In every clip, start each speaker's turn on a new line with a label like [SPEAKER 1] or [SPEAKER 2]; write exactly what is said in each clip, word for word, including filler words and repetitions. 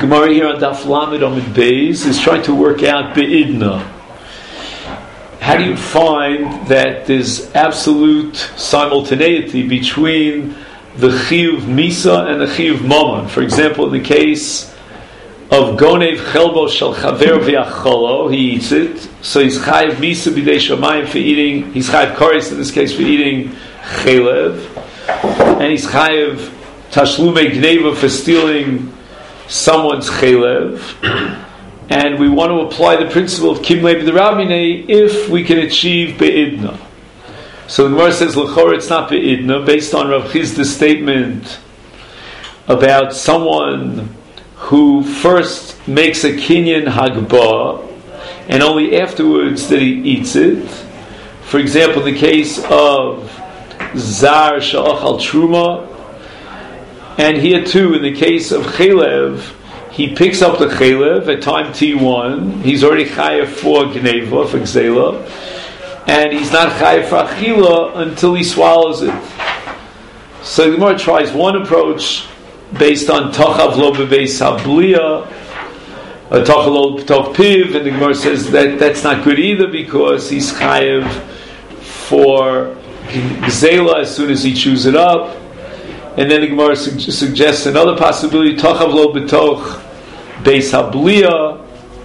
[SPEAKER 1] Gemara here on Daf Lamed Amud Beis is trying to work out Be'idna. How do you find that there's absolute simultaneity between the Chiyuv Misa and the Chiyuv Mammon? For example, in the case of Gonev Chelbo Shel Chaver V'Yacholo, he eats it, so he's Chayiv Misa B'dei Shamayim for eating, he's Chayiv Koris in this case for eating Chelev, and he's Chayiv Tashlume Gneva for stealing someone's Chelev. And we want to apply the principle of Kimlei B'derabinei if we can achieve Be'idna. So the Gemara says, L'chor, it's not Be'idna, based on Rav Chizda's statement about someone who first makes a Kinyan Hagbah, and only afterwards that he eats it. For example, in the case of Zar Sha'achal Truma, and here too, in the case of Chelev, he picks up the Chelev at time T one, he's already Chayev for Gneva, for Gzela, and he's not Chayev for Achila until he swallows it. So the Gemara tries one approach based on Tochav Lo Bebeis Habliya, Tochav Lo B'Toch Piv, and the Gemara says that that's not good either because he's Chayev for Gzela as soon as he chews it up. And then the Gemara su- suggests another possibility, Tochav Lo B'Toch Beis Habliya.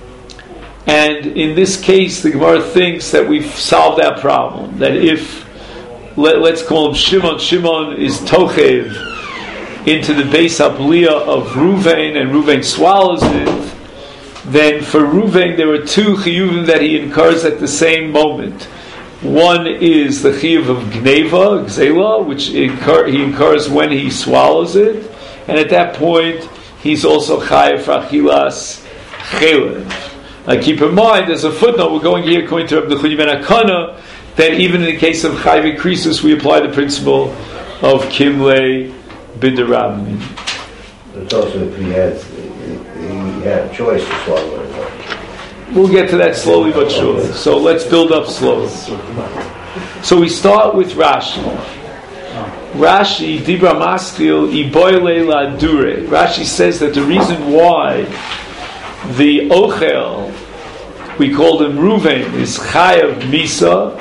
[SPEAKER 1] And in this case, the Gemara thinks that we've solved that problem. That if, let, let's call him Shimon, Shimon is Tochev into the Beis Habliya of Ruvain, and Ruvain swallows it, then for Ruvain there are two chiyuvim that he incurs at the same moment. One is the chiyuv of Gneva, Gzela, which incur, he incurs when he swallows it, and at that point he's also chayev for achilas chelev. Now keep in mind, there's a footnote, we're going here according to Rabbi Nechuni ben Akana, that even in the case of chayev krisus we apply the principle of Kimlei B'derabinei.
[SPEAKER 2] It's also if he had, he had a choice to swallow it.
[SPEAKER 1] We'll get to that slowly but surely. So let's build up slowly. So we start with Rashi. Rashi, Dibra Maskil, Iboyle La Dure. Rashi says that the reason why the Ochel, we called him Ruvain, is Chayav Misa,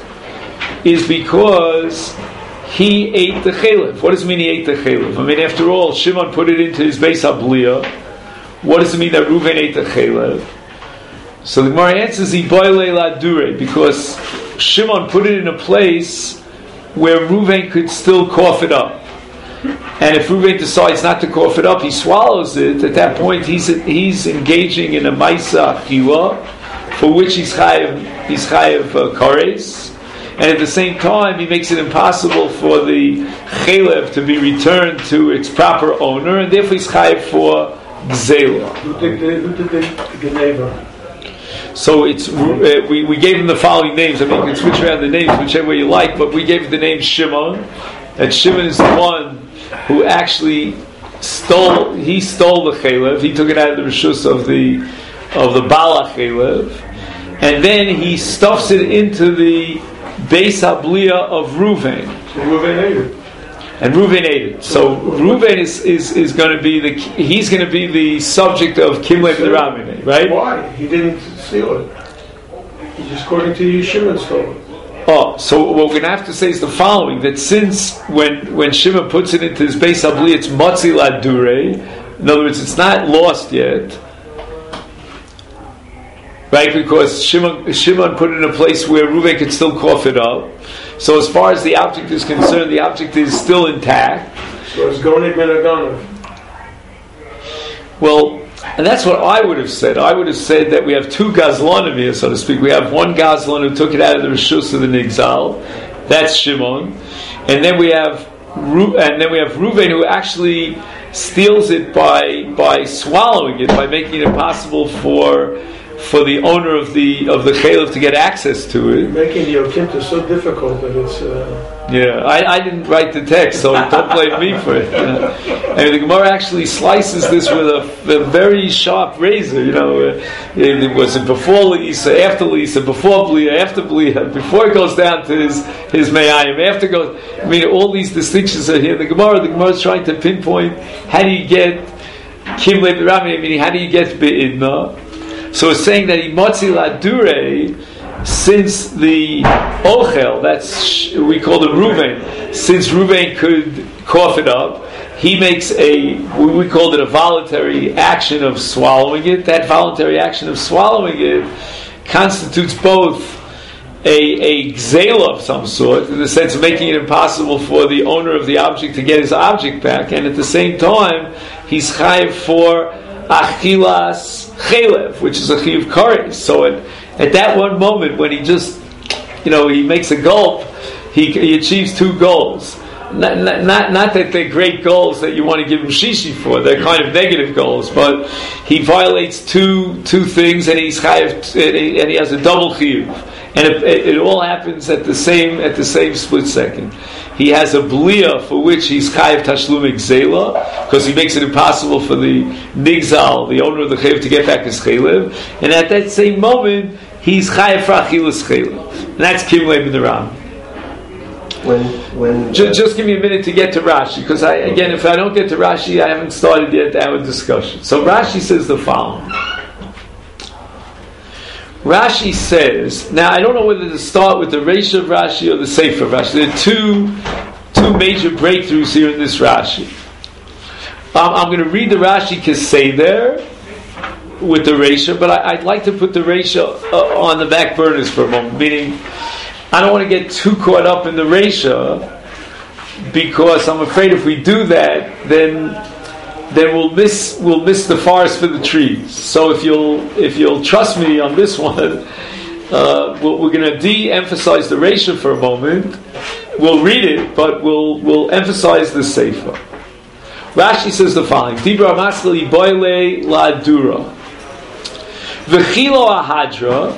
[SPEAKER 1] is because he ate the Chelev. What does it mean he ate the Chelev? I mean, after all, Shimon put it into his Beis Habliya. What does it mean that Ruvain ate the Chelev? So the Gemara answers, Iboyle La Dure, because Shimon put it in a place where Ruvain could still cough it up. And if Ruvain decides not to cough it up, he swallows it. At that point, he's he's engaging in a Maisa Achila, for which he's Chayev, he's Chayev uh, Kares. And at the same time, he makes it impossible for the Chelev to be returned to its proper owner, and therefore he's Chayev for Gzela.
[SPEAKER 3] Who did the, who did the Gneva?
[SPEAKER 1] So it's uh, we, we gave him the following names. I mean, you can switch around the names whichever way you like, but we gave the name Shimon. And Shimon is the one who actually stole. He stole the Chelev. He took it out of the reshus of the of the Bala Chelev, and then he stuffs it into the Beis Habliya of Ruvain.
[SPEAKER 3] So Ruvain ate it.
[SPEAKER 1] And Ruvain ate it. So Ruvain is, is, is going to be the he's going to be the subject of Kimlei B'derabinei, right?
[SPEAKER 3] Why? He didn't steal it. He just, according to you, Shimon stole it.
[SPEAKER 1] Oh, so what we're going to have to say is the following: that since when when Shimon puts it into his Beis Habliya, it's Motzi La Dure. In other words, it's not lost yet, right? Because Shimon Shimon put it in a place where Ruvain could still cough it up. So as far as the object is concerned, the object is still intact.
[SPEAKER 3] So it's Gonei ben Aganav.
[SPEAKER 1] Well, and that's what I would have said. I would have said that we have two Gazlanim here, so to speak. We have one Gazlan who took it out of the Rishus of the Nigzal. That's Shimon. And then we have Ru- and then we have Ruvain who actually steals it by by swallowing it, by making it impossible for for the owner of the of the Chelev to get access to it.
[SPEAKER 3] Making the Okinta so difficult that it's... Uh...
[SPEAKER 1] Yeah, I, I didn't write the text, so don't blame me for it. Uh, and the Gemara actually slices this with a, a very sharp razor. You know, uh, it was it before Lisa, after Lisa, before Blia, after Blia, before it goes down to his his Mayayim, after it goes. I mean, all these distinctions are here. The Gemara, the Gemara is trying to pinpoint how do you get Kim le b'rami, meaning how do you get be'idna? So it's saying that he motzi ladure, since the ochel, that's we call it Ruvain, since Ruvain could cough it up, he makes a, we called it a voluntary action of swallowing it. That voluntary action of swallowing it constitutes both a, a gzela of some sort, in the sense of making it impossible for the owner of the object to get his object back, and at the same time, he's chayiv for achilas chelev, which is a chiv kares. So at, at that one moment, when he just, you know, he makes a gulp, he, he achieves two goals. Not, not, not that they're great goals that you want to give him shishi for. They're kind of negative goals, but he violates two two things, and he's chayiv, and he has a double chiyuv, and it, it, it all happens at the same at the same split second. He has a bliya for which he's chayiv tashlum gzela, because he makes it impossible for the nigzal, the owner of the chayv, to get back his chaylev, and at that same moment he's chayiv for achilas chaylev, and that's kim leib in the Ram.
[SPEAKER 2] When, when
[SPEAKER 1] just, just give me a minute to get to Rashi, because I, again, if I don't get to Rashi, I haven't started yet our discussion. So Rashi says the following. Rashi says, now I don't know whether to start with the Reisha of Rashi or the Sefer of Rashi. There are two, two major breakthroughs here in this Rashi. Um, I'm going to read the Rashi Keseder with the Reisha, but I, I'd like to put the Reisha uh, on the back burners for a moment, meaning I don't want to get too caught up in the Reisha, because I'm afraid if we do that, then then we'll miss we'll miss the forest for the trees. So if you'll if you'll trust me on this one, uh, we're, we're going to de-emphasize the Reisha for a moment. We'll read it, but we'll we'll emphasize the Sefer. Rashi says the following: Dibra Masli Boile La Dura V'chilo Ahadra.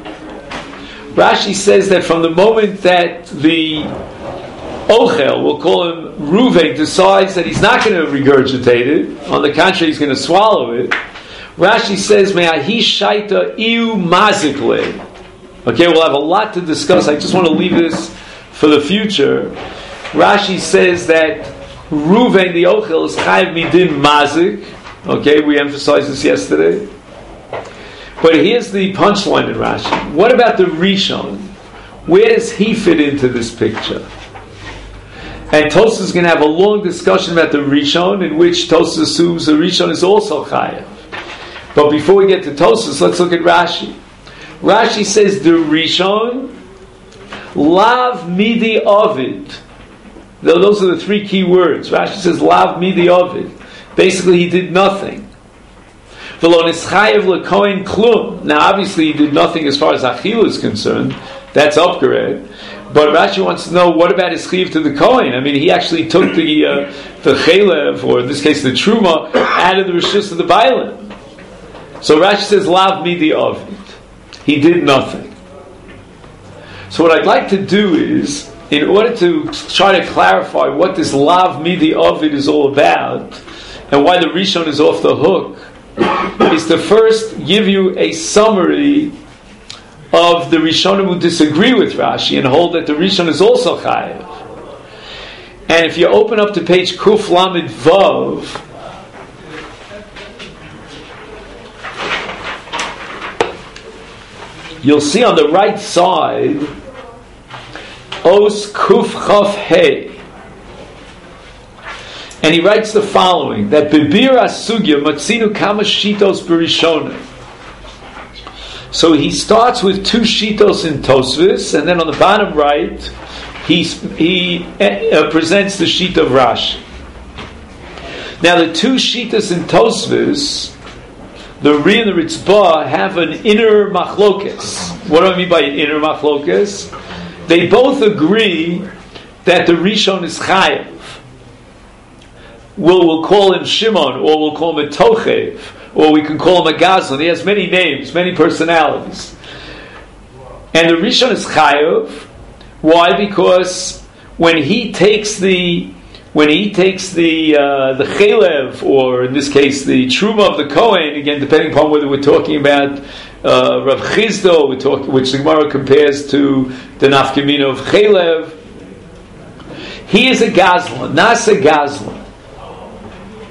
[SPEAKER 1] Rashi says that from the moment that the Ochel, we'll call him Ruvain, decides that he's not going to regurgitate it, on the contrary, he's going to swallow it, Rashi says, Me'ahi shaita iu mazikle. Okay, we'll have a lot to discuss. I just want to leave this for the future. Rashi says that Ruvain, the Ochel, is chayiv midin mazik. Okay, we emphasized this yesterday. But here's the punchline in Rashi. What about the Rishon? Where does he fit into this picture? And Tosfos is going to have a long discussion about the Rishon, in which Tosfos assumes the Rishon is also chayav. But before we get to Tosfos, let's look at Rashi. Rashi says the Rishon, lav midi ovid. Those are the three key words. Rashi says lav midi ovid. Basically, he did nothing. Now, obviously, he did nothing as far as Achil is concerned. That's upgrade. But Rashi wants to know, what about his chiv to the Kohen? I mean, he actually took the uh, the chelev, or in this case, the truma, out of the rishus of the bailim. So Rashi says, "Lav midi ovid." He did nothing. So what I'd like to do is, in order to try to clarify what this lav midi ovid is all about, and why the Rishon is off the hook, is to first give you a summary of the Rishonim who disagree with Rashi and hold that the Rishon is also chayav. And if you open up to page Kuf Lamed Vav, you'll see on the right side Os Kuf Chaf Hey. And he writes the following, that Bibir Asugya Matzinu Kama Shitos Berishona. So he starts with two Shitos in Tosfos, and then on the bottom right, he, he uh, presents the Shita of Rashi. Now the two Shitos in Tosfos, the Ri and the Ritzbah, have an inner machlokes. What do I mean by inner machlokes? They both agree that the Rishon is chayav. We'll, we'll call him Shimon, or we'll call him a Tochev, or we can call him a Gazlan. He has many names, many personalities. And the Rishon is Chayav. Why? Because when he takes the when he takes the uh, the Chelev, or in this case the Truma of the Kohen, again depending upon whether we're talking about uh, Rav Chizdo, we talk, which the Gemara compares to the Nafkamina of Chelev, he is a Gazlan, Nasa Gazlan.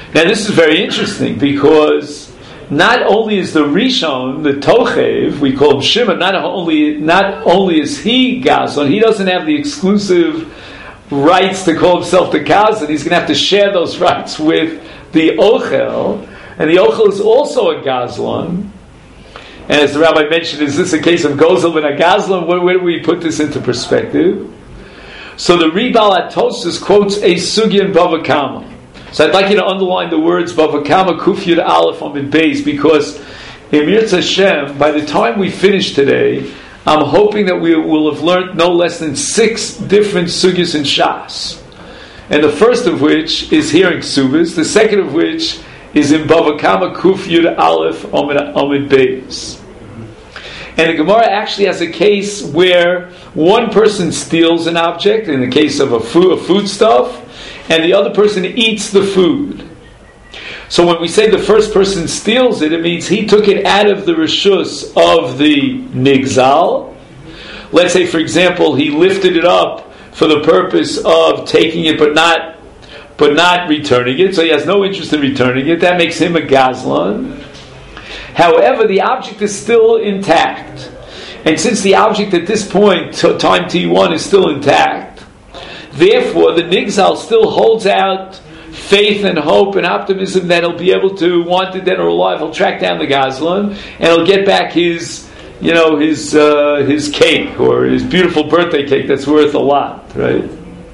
[SPEAKER 1] Now this is very interesting because not only is the Rishon, the Tochev, we call him Shimon, not only not only is he Gazlan, he doesn't have the exclusive rights to call himself the Gazlan. He's going to have to share those rights with the Ochel, and the Ochel is also a Gazlan. And as the rabbi mentioned, is this a case of Gozel and a Gazlan? Where, where do we put this into perspective? So the Ribal Atosis quotes a Sugya in Bava Kama. So I'd like you to underline the words Bava Kama Kuf Yud Aleph Amid Beis, because in Mirz Hashem, by the time we finish today, I'm hoping that we will have learned no less than six different Sugyas in Shas. And the first of which is here in Ksubis, the second of which is in Bava Kama Kuf Yud Aleph Amid Beis. And the Gemara actually has a case where one person steals an object, in the case of a food, a foodstuff, and the other person eats the food. So when we say the first person steals it, it means he took it out of the reshus of the nigzal. Let's say, for example, he lifted it up for the purpose of taking it, but not, but not returning it. So he has no interest in returning it. That makes him a gazlan. However, the object is still intact. And since the object at this point, t- time T one, is still intact, therefore the nigzal still holds out faith and hope and optimism that he'll be able to, wanted dead or alive, he'll track down the gazlan and he'll get back his, you know, his uh, his cake or his beautiful birthday cake that's worth a lot, right?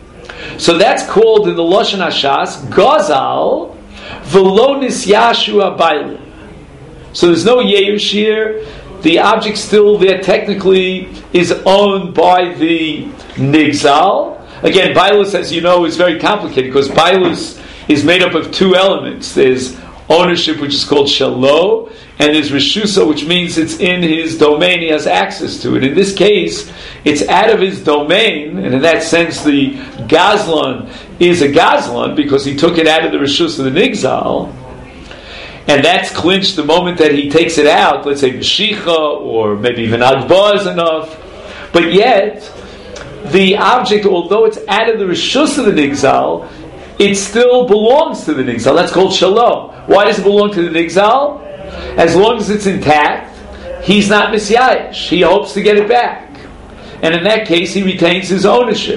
[SPEAKER 1] So that's called in the Lashon HaShas Gazal V'lo Nisyashu Abaylim. So there's no Yeush here. The object still there technically is owned by the Nigzal. Again, Bailus, as you know, is very complicated because Bailus is made up of two elements. There's ownership, which is called Shalo, and there's Rishusa, which means it's in his domain, he has access to it. In this case, it's out of his domain, and in that sense, the Gazlan is a Gazlan because he took it out of the Rishusa of the Nigzal. And that's clinched the moment that he takes it out, let's say B'shicha, or maybe even Agba is enough. But yet, the object, although it's out of the Rishus of the Nigzal, it still belongs to the Nigzal. That's called Shalom. Why does it belong to the Nigzal? As long as it's intact, he's not Misyayish. He hopes to get it back. And in that case, he retains his ownership.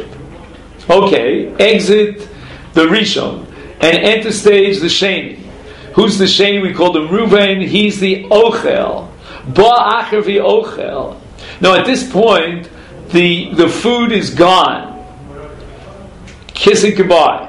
[SPEAKER 1] Okay, exit the Rishon, and enter stage the Sheni. Who's the Sheni? We call him Ruvain. He's the Ochel. Ba acher vi Ochel. Now at this point, the, the food is gone. Kiss it goodbye.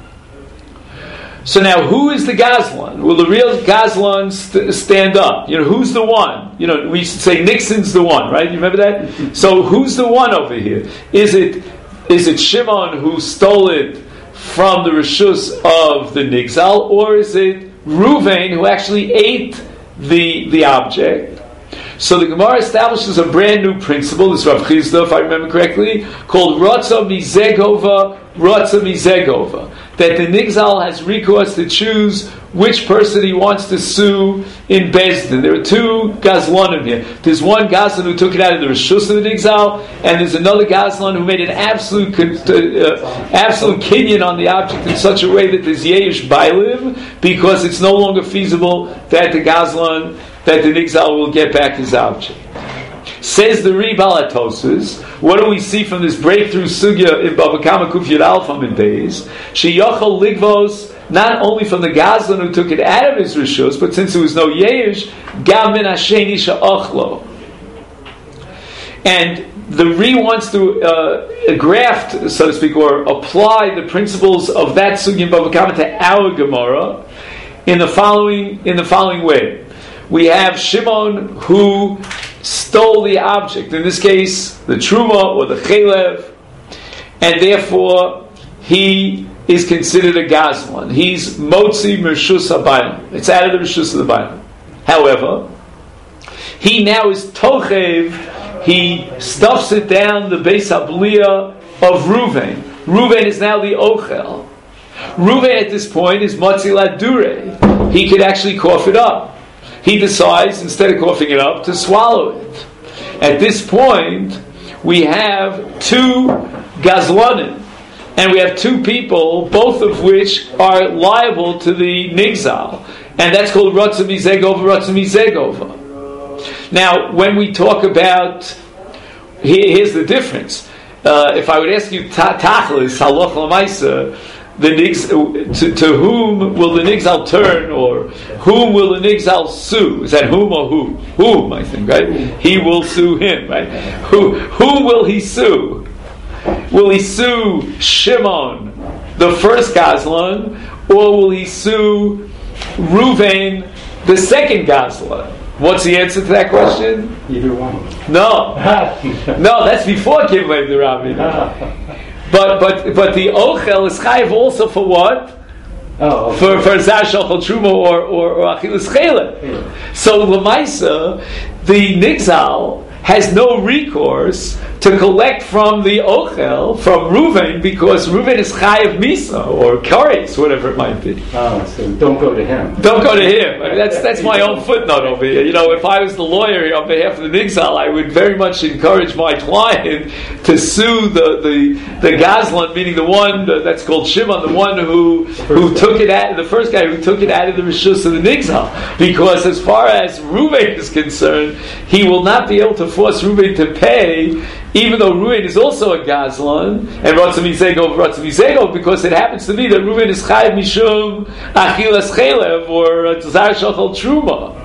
[SPEAKER 1] So now, who is the Gazlan? Will the real Gazlan st- stand up? You know, who's the one? You know, we used to say Nixon's the one, right? You remember that? So who's the one over here? Is it is it Shimon who stole it from the Rishus of the Nigzal, or is it Ruvain who actually ate the the object? So the Gemara establishes a brand new principle, this Rav Chizda, if I remember correctly, called Ratza Mizegova, Ratza Mizegova. That the Nigzal has recourse to choose which person he wants to sue in Bezdin. There are two Gazlanim here. There's one Gazlan who took it out of the Rishus of the Nigzal, and there's another Gazlan who made an absolute uh, absolute kinyan on the object in such a way that there's Yesh Bailim, because it's no longer feasible that the Gazlan, that the Nigzal will get back his object. Says the Ribal Atosis, what do we see from this breakthrough sugya in Bava Kama Kuf Yud Aleph Amid Beis? Sheyochel ligvos, not only from the Gazlan who took it out of his rishus, but since there was no Yesh, gam min hasheni she'ochlo. And the Re wants to uh, graft, so to speak, or apply the principles of that sugya in Bava Kama to our Gemara in the following in the following way. We have Shimon who stole the object, in this case the truma or the chelev, and therefore he is considered a gazlan. He's motzi mershus habayim. It's out of the reshus of the bayim. However, he now is tochev. He stuffs it down the beis habliyah of Ruvain. Ruvain is now the ochel. Ruvain at this point is motzi ladure. He could actually cough it up. He decides, instead of coughing it up, to swallow it. At this point, we have two Gazlanim. and we have two people, both of which are liable to the nigzal, and that's called Ratzah Mizegova, Ratzah Mizegova. Now, when we talk about, here, here's the difference. Uh, if I would ask you, Tachlis, Halach L'maisa, the nigs, to, to whom will the nigzal turn, or whom will the nigzal sue? Is that whom or who? Whom, I think, right? He will sue him, right? Who, whom will he sue? Will he sue Shimon, the first Gazlan, or will he sue Ruvain, the second Gazlan? What's the answer to that question?
[SPEAKER 4] Either one.
[SPEAKER 1] No, no, that's before Kimlev the Rabbi. But but but the Ochel is chayiv also for what?
[SPEAKER 4] Oh, okay.
[SPEAKER 1] For for Zar Shachal Truma or or, or Achilas Chela.
[SPEAKER 4] Yeah.
[SPEAKER 1] So Lamaisa, the Nigzal has no recourse to collect from the Ochel, from Reuven, because Reuven is Chayav Misa, or Kares, whatever it might be.
[SPEAKER 4] Oh, so don't go to him.
[SPEAKER 1] Don't go to him. I mean, that's that's my own footnote over here. You know, if I was the lawyer here on behalf of the Nigzal, I would very much encourage my client to sue the the, the Gazlan, meaning the one the, that's called Shimon, the one who who took it out, the first guy who took it out of the Rishus of the Nigzal. Because as far as Reuven is concerned, he will not be able to force Reuven to pay, even though Reuven is also a Gazlan, and Ratzah Mizegov, Ratzah Mizegov, because it happens to be that Reuven is Chayav Mishum Achilas Chelev, or Zar Shachal Truma.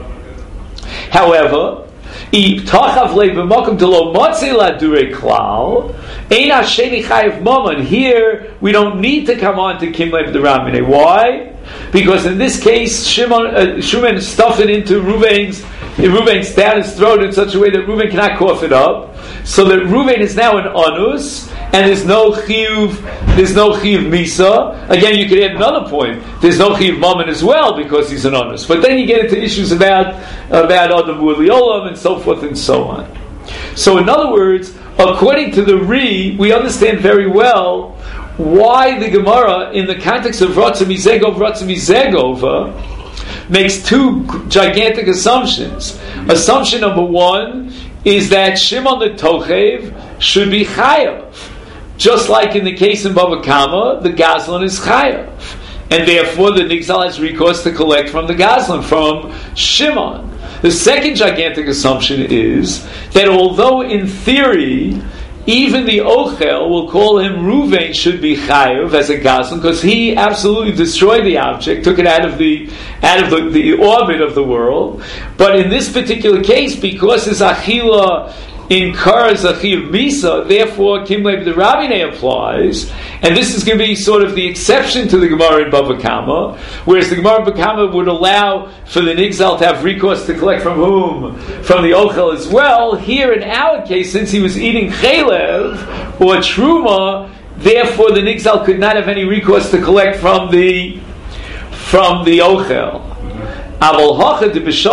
[SPEAKER 1] However, if Tachav Le B'Makom Delo Motzi Ladure Klal, Ein Hasheni Chayav Mammon. Here, we don't need to come on to Kimlev the Ramine. Why? Because in this case, Shimon, uh, Shimon stuffed it into Reuven's Reuven's down his throat in such a way that Reuven cannot cough it up, so that Reuven is now an anus, and there's no chiyuv, there's no chiyuv misa. Again, you could add another point. There's no chiyuv mammon as well because he's an anus. But then you get into issues about about adam u'liolam and so forth and so on. So, in other words, according to the Ri, we understand very well why the Gemara, in the context of Ratzah Mizegov, Ratzah Mizegova, makes two gigantic assumptions. Assumption number one is that Shimon the Tochev should be Chayav. Just like in the case in Bava Kama, the Gazlan is Chayav. And therefore the Nigzal has recourse to collect from the Gazlan, from Shimon. The second gigantic assumption is that although in theory even the Ochel, will call him Reuven, should be Chayav as a Gazlan, because he absolutely destroyed the object, took it out of the out of the, the orbit of the world. But in this particular case, because his Achila incurs a Chiv Misa, therefore Kimlev the Rabine applies, and this is going to be sort of the exception to the Gemara in Bava Kama, whereas the Gemara in Bava Kama would allow for the Nigzal to have recourse to collect from whom? From the Ochel as well. Here in our case, since he was eating Chelev or Truma, therefore the Nigzal could not have any recourse to collect from the from the Ochel. In a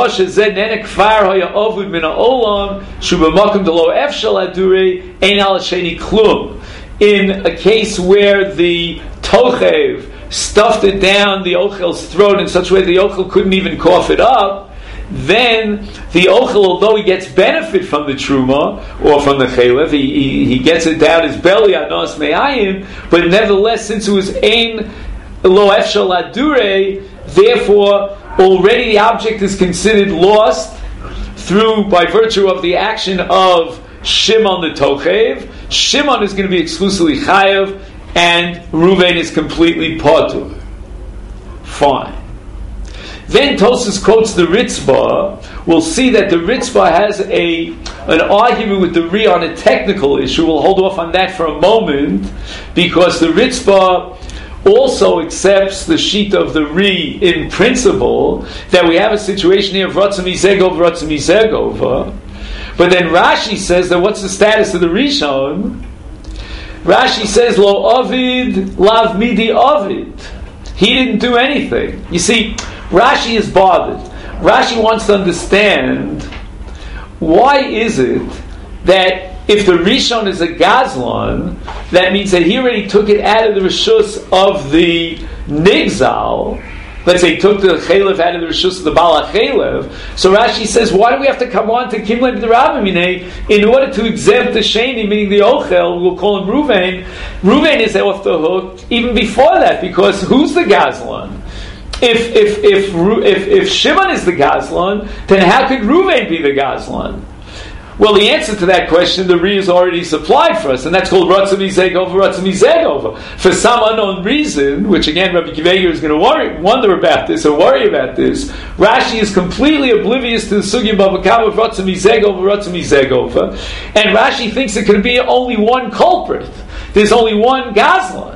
[SPEAKER 1] case where the Tochev stuffed it down the Ochel's throat in such a way the Ochel couldn't even cough it up, then the Ochel, although he gets benefit from the Truma or from the Chelev, he, he, he gets it down his belly, Anos Me'ayim, but nevertheless, since it was Ein Lo Efshal Adure, therefore already the object is considered lost through, by virtue of the action of Shimon the Tochev. Shimon is going to be exclusively Chayav, and Reuven is completely Patur. Fine. Then Tosfos quotes the Ritzvah. We'll see that the Ritzvah has a an argument with the Ri on a technical issue. We'll hold off on that for a moment, because the Ritzvah also accepts the sheet of the Ri in principle that we have a situation here of Ratzah Mizegov, Ratzah Mizegova. But then Rashi says that what's the status of the Rishon? Rashi says, Lo Ovid, Lav Midi Ovid. He didn't do anything. You see, Rashi is bothered. Rashi wants to understand, why is it that if the Rishon is a Gazlan, that means that he already took it out of the Rishus of the Nigzal, let's say he took the chaylev out of the rishus of the Baal HaChaylev, so Rashi says, why do we have to come on to Kimlei B'Rabimine in order to exempt the Sheni, meaning the Ochel, we'll call him Ruvain. Ruvain is off the hook even before that, because who's the Gazlan? If if if if, if Shimon is the Gazlan, then how could Ruvain be the Gazlan? Well, the answer to that question, the Re is already supplied for us, and that's called Ratzah Mizegova, Ratzah Mizegova. For some unknown reason, which again Rabbi Akiva Eiger is going to worry, wonder about this or worry about this, Rashi is completely oblivious to the Sugya Bava Kama of Ratzah Mizegova, Ratzah Mizegova, and Rashi thinks it can be only one culprit. There's only one Gazlan.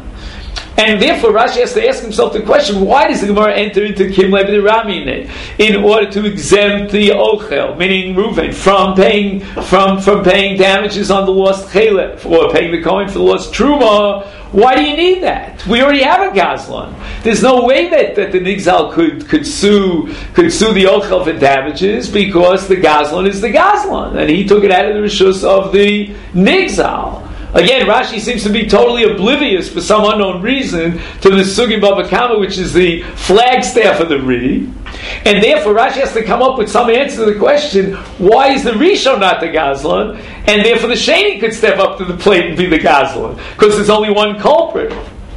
[SPEAKER 1] And therefore Rashi has to ask himself the question, why does the Gemara enter into Kimlei B'Ramine in order to exempt the Ochel, meaning Reuven, from paying from, from paying damages on the lost Chelef, or paying the coin for the lost Truma? Why do you need that? We already have a Gazlan. There's no way that, that the Nigzal could, could sue could sue the Ochel for damages, because the Gazlan is the Gazlan, and he took it out of the Rishus of the Nigzal. Again, Rashi seems to be totally oblivious for some unknown reason to the Sugi Bava Kama, which is the flagstaff of the Ri, and therefore Rashi has to come up with some answer to the question, why is the Rishon not the Gazlan, and therefore the Sheni could step up to the plate and be the Gazlan, because there's only one culprit.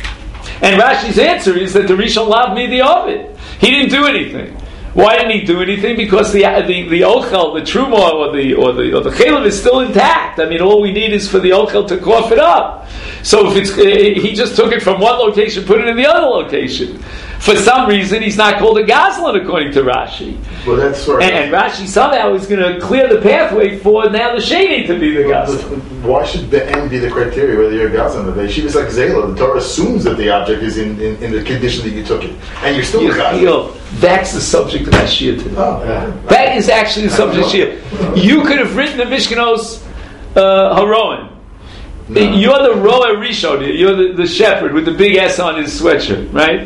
[SPEAKER 1] And Rashi's answer is that the Rishon Lav me the Ovid. He didn't do anything. Why didn't he do anything? Because the the, the ochel, the truma, or the or the or the chaylev is still intact. I mean, all we need is for the ochel to cough it up. So if it's he just took it from one location, put it in the other location. For some reason, he's not called a gazlan according to Rashi.
[SPEAKER 5] Well, that's sort of,
[SPEAKER 1] and, and Rashi somehow is going to clear the pathway for now the sheni to be the gazlan.
[SPEAKER 5] Why should the end be the criteria whether you're a gazlan? The Yeshiva is like Zayla. The Torah assumes that the object is in, in, in the condition that you took it, and you're still
[SPEAKER 1] you,
[SPEAKER 5] a gazlan.
[SPEAKER 1] You know, that's the subject of Ashir today.
[SPEAKER 5] Oh, yeah.
[SPEAKER 1] That is actually the subject of Ashir. You could have written the Mishkanos uh, Haroin. No. You're the Roa Rishon. You're the, the shepherd with the big S on his sweatshirt, right?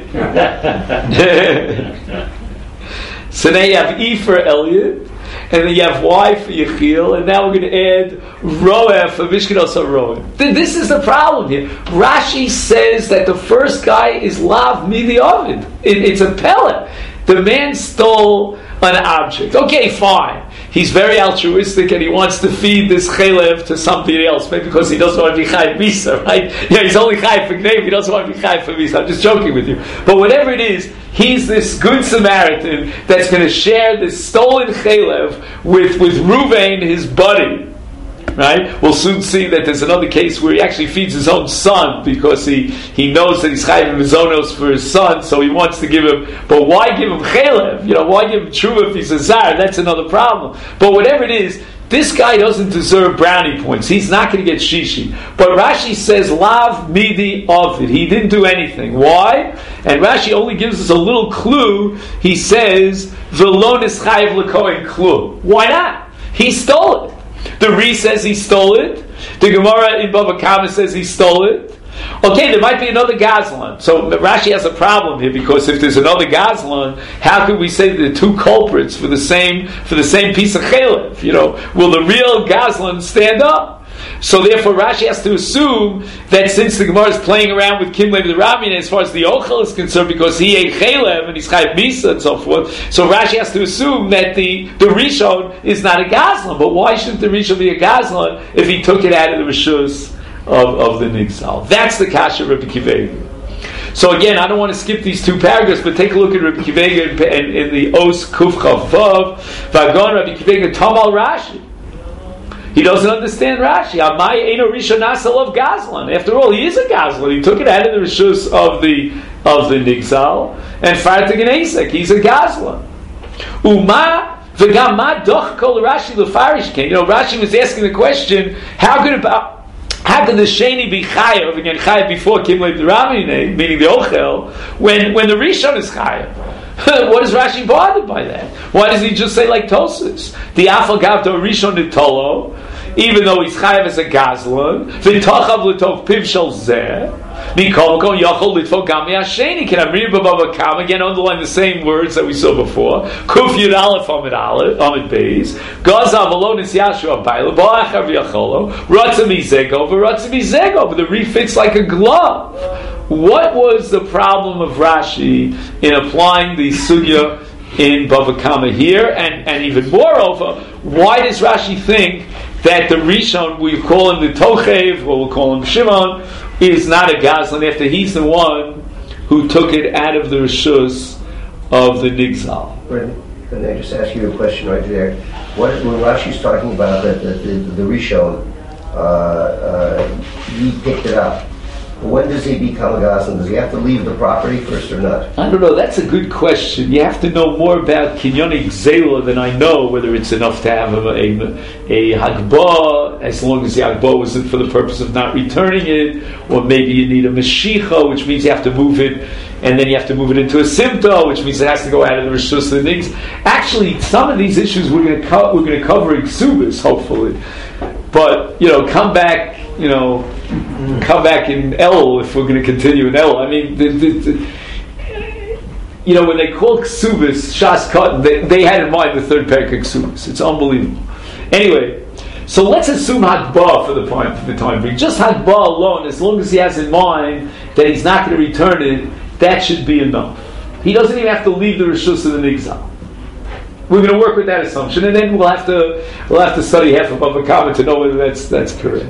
[SPEAKER 1] So now you have E for Elliot, and then you have Y for Yechiel, and now we're going to add Roa for Mishkanos Haroin. This is the problem here. Rashi says that the first guy is Lav Midi Ovid. It, it's a pellet. The man stole an object. Okay, fine. He's very altruistic and he wants to feed this chaylev to somebody else, maybe because he doesn't want to be chayv misa, right? Yeah, he's only chayv for gneiv, he doesn't want to be chayv for misa. I'm just joking with you. But whatever it is, he's this good Samaritan that's going to share this stolen chaylev with, with Ruvain, his buddy. Right? We'll soon see that there's another case where he actually feeds his own son because he, he knows that he's chayv mizonos for his son, so he wants to give him. But why give him chaylev? You know, why give him true if he's a zar? That's another problem. But whatever it is, this guy doesn't deserve brownie points. He's not going to get shishi. But Rashi says lav midi ovid. He didn't do anything. Why? And Rashi only gives us a little clue. He says v'lo nischayev l'kohen klum. Why not? He stole it. The Re says he stole it. The Gemara in Bava Kama says he stole it. Okay, there might be another Gazlan. So Rashi has a problem here, because if there's another Gazlan, how could we say the two culprits for the same for the same piece of chaylev? You know, will the real Gazlan stand up? So therefore Rashi has to assume that since the Gemara is playing around with Kimlei B'Ramine as far as the Ochel is concerned, because he ate chaylev and he's chayv misa and so forth, so Rashi has to assume that the, the Rishon is not a Gazlan. But why shouldn't the Rishon be a Gazlan if he took it out of the Rishus of, of the Nigzal? That's the kasha of Rabbi Akiva Eiger. So again, I don't want to skip these two paragraphs, but take a look at Rabbi Akiva Eiger in, in, in the Os Kuf Chav Vav. Vagon Rabbi Akiva Eiger Tamal Rashi. He doesn't understand Rashi. Amai Eino Rishon Nasal of Gazlan. After all, he is a Gazlan. He took it out of the Rishus of the of the Nigzal, and Fartig and Esek. He's a Gazlan. Uma v'gam ma doch kol Rashi lefarish ken. You know, Rashi was asking the question: How could about how could the Sheni be chayav again chayav before Kimlei B'Ramine, meaning the Ochel, when when the Rishon is chayav? What is Rashi bothered by that? Why does he just say like Tosas? The Afal Gavto Rishon Nitolo, even though he's chayav as a Gazlan, v'tachav l'tov piv shel zeh, mikol kol yachol l'tov gam yasheni. Can I read Bava Kama again, underline the same words that we saw before? Kuf Yud Aleph Amid Aleph Amid Beis Gazav Alonis Yashua Baila Ba'achav Yacholo Ratzah Mizego v'Ratzah Mizego. But the refits like a glove. what was the problem of Rashi in applying the sugya in Bava Kama here? And, and even moreover, why does Rashi think that the Rishon, we call him the Tochev, or we'll call him Shimon, is not a Gazlan after he's the one who took it out of the Rishus of the Nigzal?
[SPEAKER 2] Can I just ask you a question right there? What, when Rashi's talking about that the, the, the Rishon, uh, uh, he picked it up, when does he become a Gazlan? Does he have to leave the property first or not?
[SPEAKER 1] I don't know. That's a good question. You have to know more about Kinyonik Zela than I know, whether it's enough to have a, a, a Hagbah, as long as the Hagbah wasn't for the purpose of not returning it, or maybe you need a Mashicha, which means you have to move it, and then you have to move it into a Simta, which means it has to go out of the Rishus and things. Actually, some of these issues we're going to co- we're going to cover in Ksubis, hopefully. But, you know, come back, you know, come back in El if we're going to continue in El. I mean, the, the, the, you know, when they call Ksubis, Shas Katan, they, they had in mind the third parak of Ksubis. It's unbelievable. Anyway, so let's assume Hagbah for the time, for the time being. Just Hagbah alone, as long as he has in mind that he's not going to return it, that should be enough. He doesn't even have to leave the Rishus of the Nigzal. We're going to work with that assumption, and then we'll have to we'll have to study half of Bava Kama to know whether that's that's correct.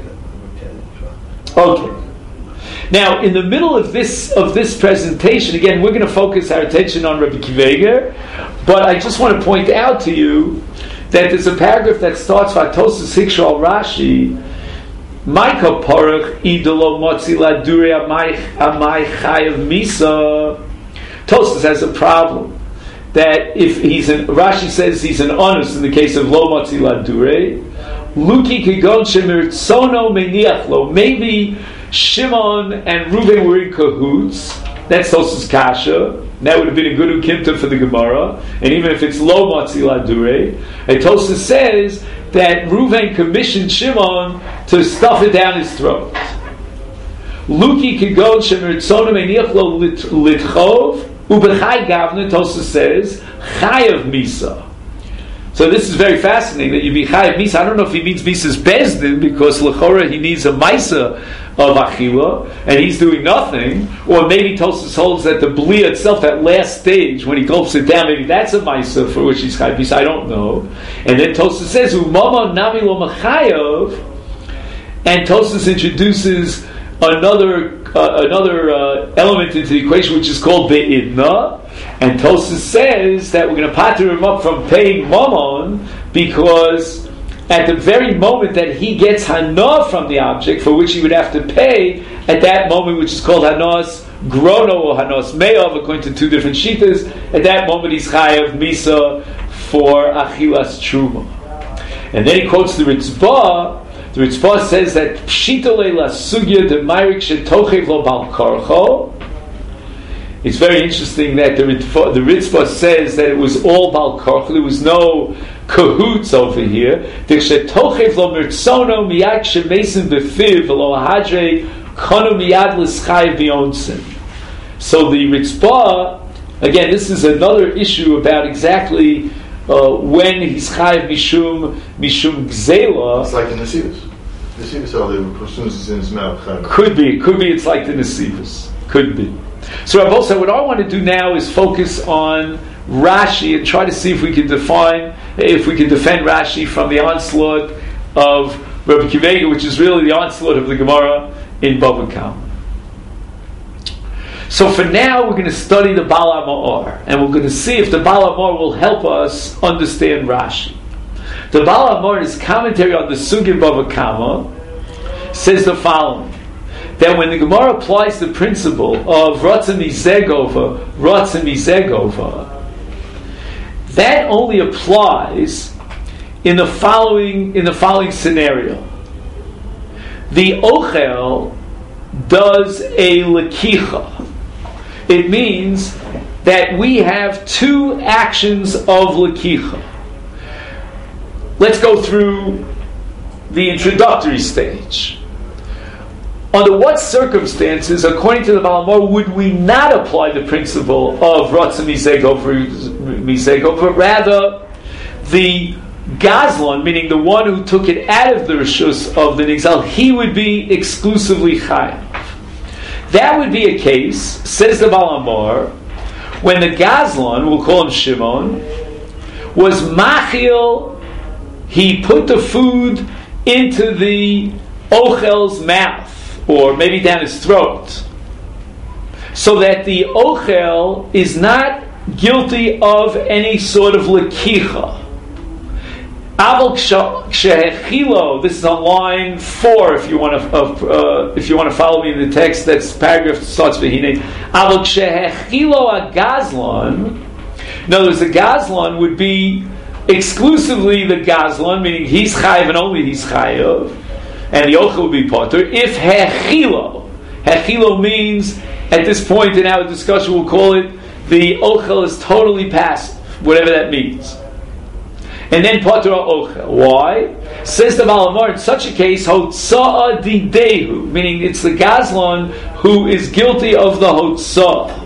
[SPEAKER 1] Okay. Now, in the middle of this of this presentation, again, we're going to focus our attention on Rabbi Akiva Eiger, but I just want to point out to you that there's a paragraph that starts Vatosis Hiksha al Rashi, Maika Parach Idolo Motzi Ladure Amai Chayav Misa. Tosfos has a problem that if he's an, Rashi says he's an honest in the case of Lo Motzi Ladure, Luki Kigon Shemir Tsono Meniach Lo. Maybe Shimon and Reuven were in cahoots. That's Tosfos Kasha. That would have been a good ukimta for the Gemara. And even if it's Lo Motzi Ladure, and Tosfos says that Reuven commissioned Shimon to stuff it down his throat. Luki Kigon Shemir Tsono Meniach Lo Litchov. Ubechai Gavna, Tosfos says, Chayav Misa. So this is very fascinating that you be Chayav Misa. I don't know if he means Misa's Bezdin, because Lechora he needs a Maisa of Achila, and he's doing nothing. Or maybe Tosfos holds that the Blia itself, that last stage, when he gulps it down, maybe that's a Maisa for which he's Chayav Misa. I don't know. And then Tosfos says, Umama Nami Lo Machayav, and Tosfos introduces another uh, another uh, element into the equation, which is called Be'idna, and Tosfos says that we're going to pater him up from paying Mammon, because at the very moment that he gets Hana from the object, for which he would have to pay, at that moment, which is called Hanas Grono or Hanas Me'av, according to two different shitas, at that moment he's Chayav Misa for Achilas Truma. And then he quotes the Ritzvah. The Ritzvah says that Pshitole la sugya de Mairik shetochev lo bal karcho. It's very interesting that the Ritzvah, the Ritzvah says that it was all bal karcho. There was no cahoots over here. De shetochev lo mirtzono miyad shemesim befiv lo hadre kono miyad l'schai bionsen. So the Ritzvah, again, this is another issue about exactly uh, when he's chayav mishum mishum gzela.
[SPEAKER 5] It's like the Nesivos. The Nesivos are the as soon as it's in his mouth.
[SPEAKER 1] Could be, could be. It's like the Nesivos. Could be. So Rabbi Osa, what I want to do now is focus on Rashi and try to see if we can define, if we can defend Rashi from the onslaught of Rabbi Akiva Eiger, which is really the onslaught of the Gemara in Bava Kama. So for now, we're going to study the Baal HaMa'or, and we're going to see if the Baal HaMa'or will help us understand Rashi. The Baal HaMa'or, in his commentary on the Sugya Bava Kama, says the following: that when the Gemara applies the principle of Ratzah Mizegova, Ratzah Mizegova, that only applies in the following in the following scenario. The Ochel does a Lekicha. It means that we have two actions of Lekicha. Let's go through the introductory stage. Under what circumstances, according to the Baal HaMa'or, would we not apply the principle of Ratzah Mizegov, but rather the Gazlan, meaning the one who took it out of the Rishus of the Nigzal, he would be exclusively Chayav. that would be a case, says the Baal Amor, when the Gazlan, we'll call him Shimon, was machil, he put the food into the ochel's mouth, or maybe down his throat, so that the ochel is not guilty of any sort of lekicha. Aval kshehechilo. This is on line four. If you want to, uh, if you want to follow me in the text, that's paragraph starts with hine. Aval kshehechilo agazlan. In other words, the gazlan would be exclusively the gazlan, meaning he's chayav and only he's chayav, and the ochel would be potter. If hechilo, hechilo means at this point in our discussion we'll call it the ochel is totally passive, whatever that means. And then potter ochel. Why? Says the Baal Amor, in such a case, hotza'a didehu, meaning it's the gazlan who is guilty of the hotza'a.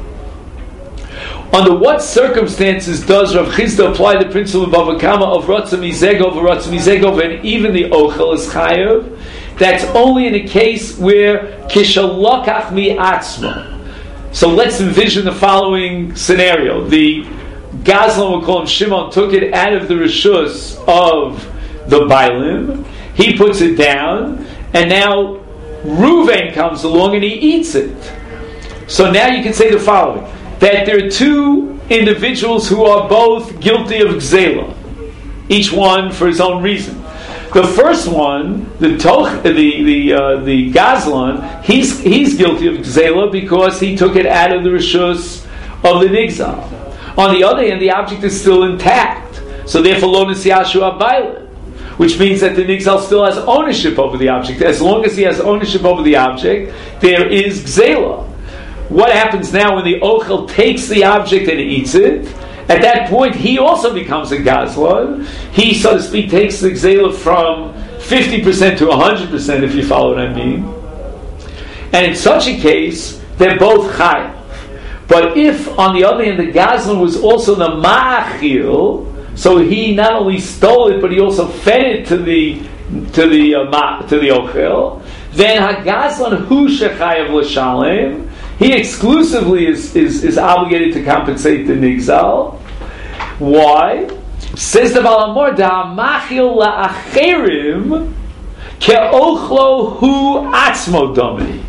[SPEAKER 1] Under what circumstances does Rav Chisda apply the principle of Bava Kama of Ratzah Mizegov, Ratzah Mizegov, and even the ochel is chayav? That's only in a case where kishalokach mi atzma. So let's envision the following scenario. The Gazlan, we'll call him Shimon, took it out of the reshus of the Bailim. He puts it down, and now Reuven comes along and he eats it. So now you can say the following, that there are two individuals who are both guilty of Gzela, each one for his own reason. The first one, the toch, the the uh, the Gazlan, he's he's guilty of Gzela because he took it out of the reshus of the Nigzal. On the other hand, the object is still intact, so therefore lo nesiashu abayla, which means that the Nigzal still has ownership over the object. As long as he has ownership over the object, there is Gzela. What happens now when the ochel takes the object and eats it? At that point, he also becomes a gazlan. He, so to speak, takes the gzela from fifty percent to one hundred percent, if you follow what I mean. And in such a case, they're both chayav. But if, on the other hand, the gazlan was also the ma'achil, so he not only stole it, but he also fed it to the to the uh, ma, to the ochel, then hagazlan hu shechayav l'shalem. He exclusively is, is, is obligated to compensate the nigzal. Why? Says the Baal Amor, da'amachil la'acherim ke'ochlo hu atzmo domini.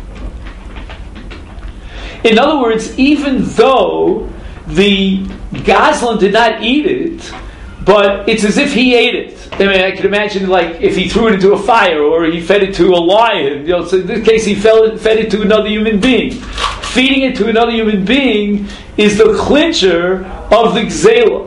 [SPEAKER 1] In other words, even though the Gazlan did not eat it, but it's as if he ate it. I mean, I can imagine, like, if he threw it into a fire or he fed it to a lion. You know, so in this case, he fed it, fed it to another human being. Feeding it to another human being is the clincher of the gzela.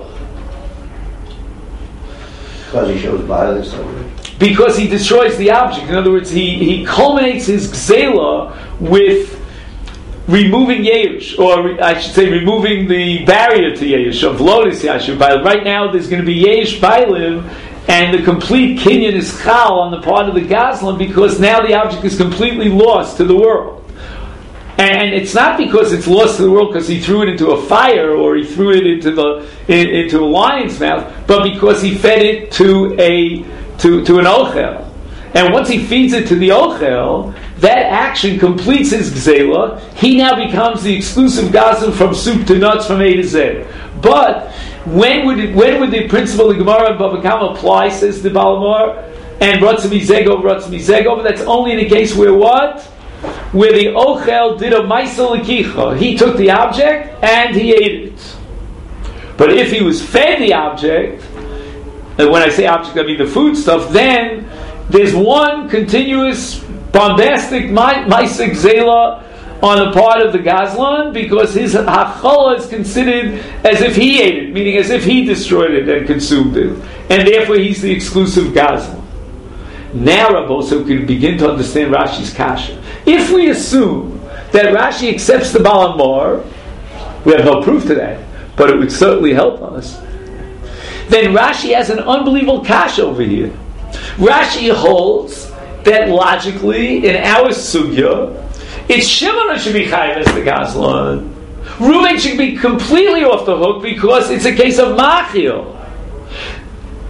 [SPEAKER 2] Because he shows violence over it.
[SPEAKER 1] Because he destroys the object. In other words, he, he culminates his gzela with removing Yeush, or I should say removing the barrier to Yeush, of Lotus Yashu. Right now there's going to be Yeush Bailim, and the complete Kinyan is Chal on the part of the Gazlan, because now the object is completely lost to the world. And it's not because it's lost to the world because he threw it into a fire or he threw it into the in, into a lion's mouth, but because he fed it to a to, to an ochel. And once he feeds it to the ochel, that action completes his gzela. He now becomes the exclusive gazlan from soup to nuts, from A to Z. But when would it, when would the principle of Gemara and Bava Kama apply? Says the Baal Amor, and Ratzah Mizegov, Ratzah Mizegov. That's only in a case where what? Where the ochel did a ma'aseh l'kicha. He took the object and he ate it. But if he was fed the object, and when I say object I mean the food stuff, then there's one continuous bombastic ma'aseh gzela on the part of the Gazlan, because his hachala is considered as if he ate it, meaning as if he destroyed it and consumed it, and therefore he's the exclusive Gazlan. Now Rabbosa can begin to understand Rashi's kasha. If we assume that Rashi accepts the Baal Amor, we have no proof to that, but it would certainly help us, then Rashi has an unbelievable kasha over here. Rashi holds that logically, in our sugya, it's Shimon who should be chayav as the Gazlan. Reuven should be completely off the hook because it's a case of machil.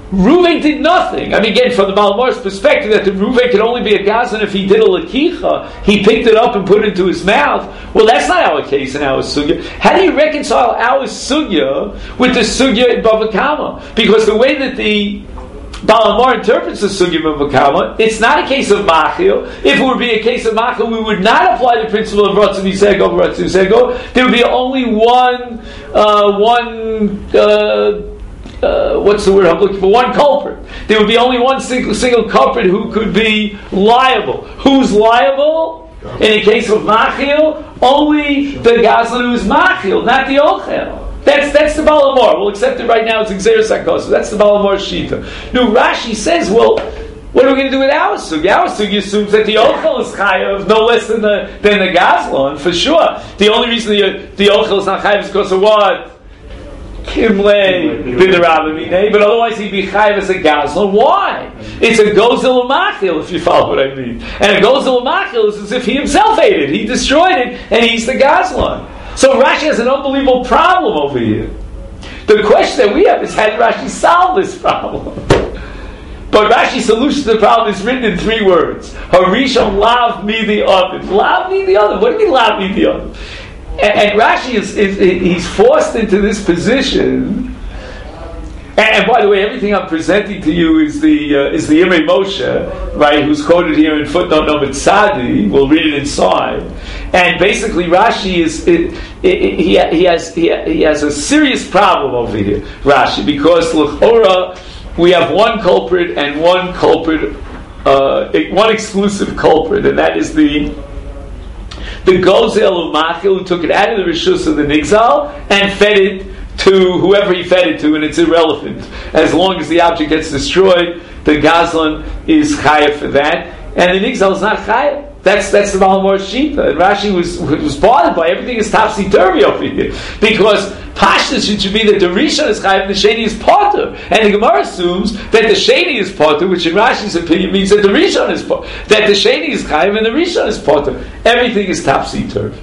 [SPEAKER 1] Reuven did nothing. I mean, again, from the Balmor's perspective, that the Reuven could only be a gazan if he did a lakicha. He picked it up and put it into his mouth. Well, that's not our case in our sugya. How do you reconcile our sugya with the sugya in Bava Kama? Because the way that the Balamar interprets the sugya of Bava Kama, it's not a case of machil. If it would be a case of machil, we would not apply the principle of ratzon yisego, ratzon yisego. There would be only one, uh, one. Uh, Uh, what's the word I'm looking for? One culprit. There would be only one single, single culprit who could be liable. Who's liable? In a case of machil, only the gazlan who is machil, not the ochel. That's that's the Balamor. We'll accept it right now as Xeris HaKos. That's the Balamor Shita. No, Rashi says, well, what are we going to do with our sugi? Our sugi assumes that the ochel is chayav no less than the than the gazlan, for sure. The only reason the, the ochel is not chayav is because of what? Kimle b'derabamine, but otherwise he'd be chayiv as a gazlan. Why? It's a gozel umachil, if you follow what I mean. And a gozel umachil is as if he himself ate it. He destroyed it, and he's the gazlan. So Rashi has an unbelievable problem over here. The question that we have is, how did Rashi solve this problem? But Rashi's solution to the problem is written in three words. Harishon lav mi the other. Lav mi the other. What do you mean lav mi the other? And, and Rashi is, is, is he's forced into this position. And, and by the way, everything I'm presenting to you is the uh, is the Imrei Moshe, right? Who's quoted here in footnote number Tzadi. We'll read it inside. And basically, Rashi is it, it, it, he he has he, he has a serious problem over here, Rashi, because l'chora we have one culprit and one culprit, uh, one exclusive culprit, and that is the. The Gozel Umachil who took it out of the Rishus of the Nigzal and fed it to whoever he fed it to, and it's irrelevant. As long as the object gets destroyed, the Gazlan is chayav for that, and the Nigzal is not chayav. That's that's the Balamor Shita. And Rashi was was bothered by everything is topsy-turvy over here. Because Pashtus it should be that the Rishon is chayav and the Sheni is potter. And the Gemara assumes that the Sheni is potter, which in Rashi's opinion means that the Rishon is potter. That the Sheni is chayav and the Rishon is potter. Everything is topsy-turvy.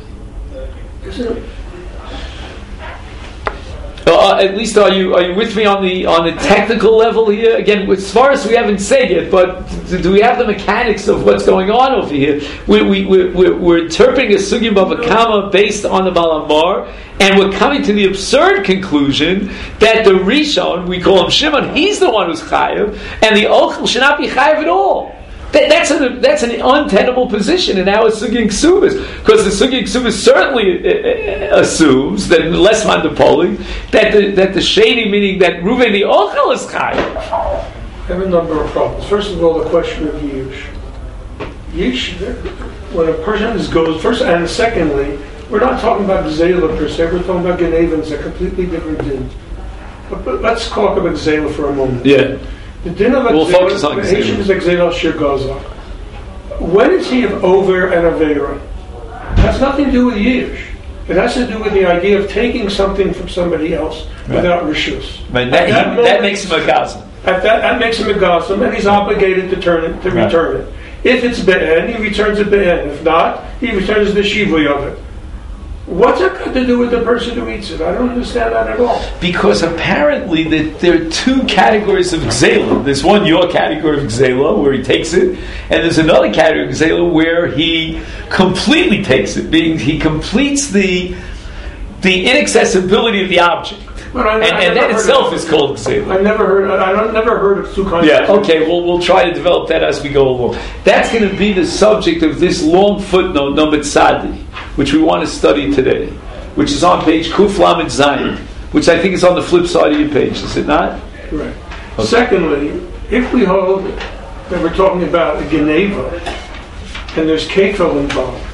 [SPEAKER 1] Uh, at least, are you are you with me on the on the technical level here? Again, as far as we haven't said yet, but do we have the mechanics of what's going on over here? We we we're, we're interpreting a sugya bava kama based on the Balamar, and we're coming to the absurd conclusion that the Rishon, we call him Shimon, he's the one who's chayav, and the Ochel should not be chayav at all. That, that's, an, that's an untenable position in our Sugi Ksubas, because the Sugi Ksubas certainly uh, assumes that less mandapoli that the that the shady, meaning that Reuven the Ochel is chayav.
[SPEAKER 3] I have a number of problems. First of all, the question of Yish. Yish, when a person is goes first, and secondly, we're not talking about Gzela per se. We're talking about Geneva. It's a completely different din. But, but let's talk about Gzela for a moment.
[SPEAKER 1] Yeah.
[SPEAKER 3] The din of
[SPEAKER 1] we'll focus on
[SPEAKER 3] Gzela. When is he of over and avera? It has nothing to do with Yish. It has to do with the idea of taking something from somebody else right. without rishus.
[SPEAKER 1] Right. That, that, moment, that makes him a gazlan.
[SPEAKER 3] At that, that makes him a gazlan, and he's obligated to turn it to right. return it. If it's be'en, he returns it be'en. If not, he returns the shivui of it. What's that got to do with the person who eats it? I don't understand that at all.
[SPEAKER 1] Because apparently that there are two categories of gzela. There's one, your category of gzela, where he takes it, and there's another category of gzela where he completely takes it, meaning he completes the the inaccessibility of the object.
[SPEAKER 3] But I,
[SPEAKER 1] and
[SPEAKER 3] I
[SPEAKER 1] and that itself is called gzela.
[SPEAKER 3] I never heard. I don't, never heard of two kinds.
[SPEAKER 1] Yeah.
[SPEAKER 3] Of
[SPEAKER 1] Okay. Well, we'll try to develop that as we go along. That's going to be the subject of this long footnote number tzadi, which we want to study today, which is on page Kuf Lamed Zayin, which I think is on the flip side of your page. Is it not?
[SPEAKER 3] Correct. Okay. Secondly, if we hold that we're talking about a Geneva and there's kefil involved,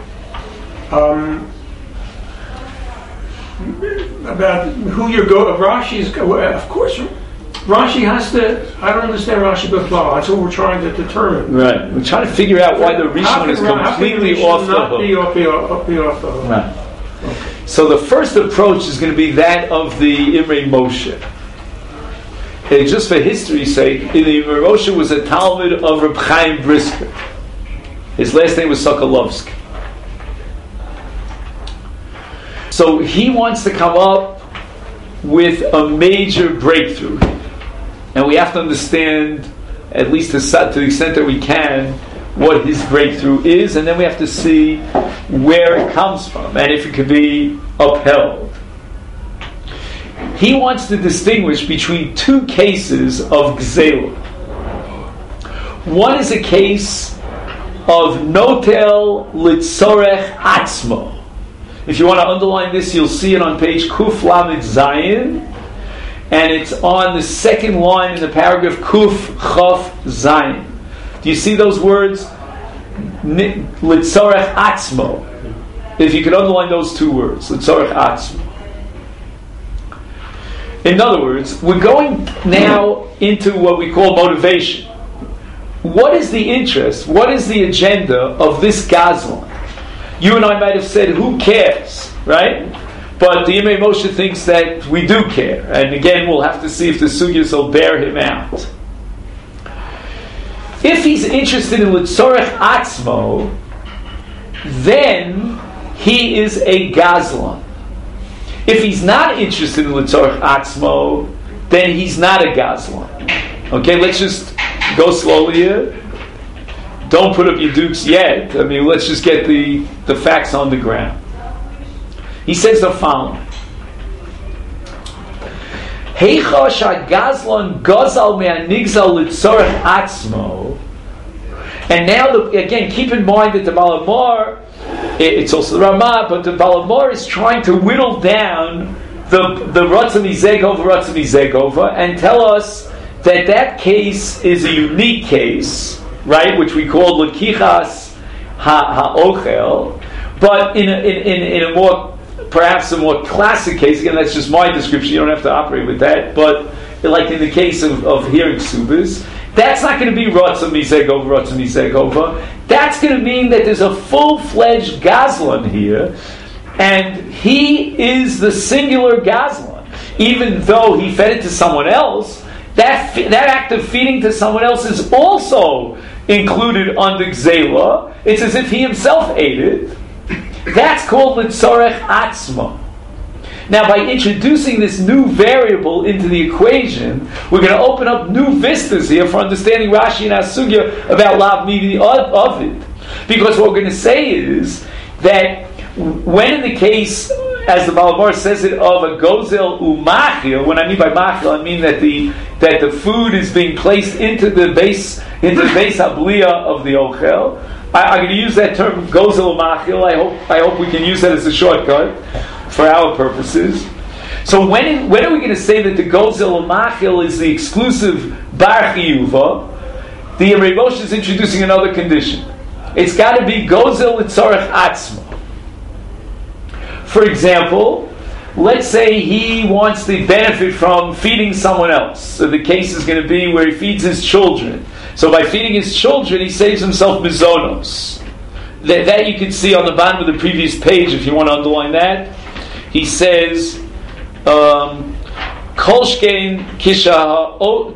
[SPEAKER 3] um, about who you're going, Rashi's, of course, Rashi has to, I don't understand Rashi B'Klal. That's what we're trying to determine.
[SPEAKER 1] Right. We're trying to figure out why the Rishon is completely
[SPEAKER 3] the
[SPEAKER 1] off the
[SPEAKER 3] not
[SPEAKER 1] hook.
[SPEAKER 3] Be off, be off, be off the hook.
[SPEAKER 1] Right. Okay. So the first approach is going to be that of the Imrei Moshe. And just for history's sake, the Imrei Moshe was a Talmud of Reb Chaim Brisker. His last name was Sokolovsky. So he wants to come up with a major breakthrough. and we have to understand, at least to, to the extent that we can, what his breakthrough is, and then we have to see where it comes from and if it could be upheld. He wants to distinguish between two cases of gzela. One is a case of notel litzorech atzmo. If you want to underline this, you'll see it on page Kuf Lamed Zayin, and it's on the second line in the paragraph Kuf Chaf Zayin. Do you see those words? Litzorech atzmo. If you could underline those two words, litzorech atzmo. In other words, we're going now into what we call motivation. What is the interest? What is the agenda of this gazlan? You and I might have said, who cares, right? But the Imei Moshe thinks that we do care. And again, we'll have to see if the sugyas will bear him out. If he's interested in Litzorech Atzmo, then he is a gazlan. If he's not interested in Litzorech Atzmo, then he's not a gazlan. Okay, let's just go slowly here. Don't put up your dukes yet. I mean, let's just get the, the facts on the ground. He says the following. Heicha shagazlan gazal me'anigzal litzorech atzmo. And now, the, again, keep in mind that the Balamor, it's also the Ramah, but the Balamor is trying to whittle down the the Ratzah Mizegova, Ratzah Mizegova, and tell us that that case is a unique case, right, which we call Lekichas ha'ochel, but in a, in, in, in a more, perhaps a more classic case, again, that's just my description, you don't have to operate with that, but like in the case of, of hearing subas, that's not going to be Ratzah Mizegova, Ratzah Mizegova. That's going to mean that there's a full-fledged gazlan here, and he is the singular gazlan. Even though he fed it to someone else, that that act of feeding to someone else is also included under Gzela. It's as if he himself ate it. That's called Litzorech Atzma. Now, by introducing this new variable into the equation, we're going to open up new vistas here for understanding Rashi and Asugya about Lav Midi of, of it. Because what we're going to say is that when in the case, as the Balamor says it, of a gozel umachil, when I mean by machil, I mean that the that the food is being placed into the base into the base habliya of the ochel. I, I'm going to use that term gozel umachil. I hope I hope we can use that as a shortcut for our purposes. So when when are we going to say that the gozel umachil is the exclusive bar chiyuva? The Rei Moshe is introducing another condition. It's got to be gozel litzorech atzma. For example, let's say he wants to benefit from feeding someone else. So the case is going to be where he feeds his children. So by feeding his children, he saves himself mizonos. That, that you can see on the bottom of the previous page, if you want to underline that. He says, um, Kolshkein kishahechil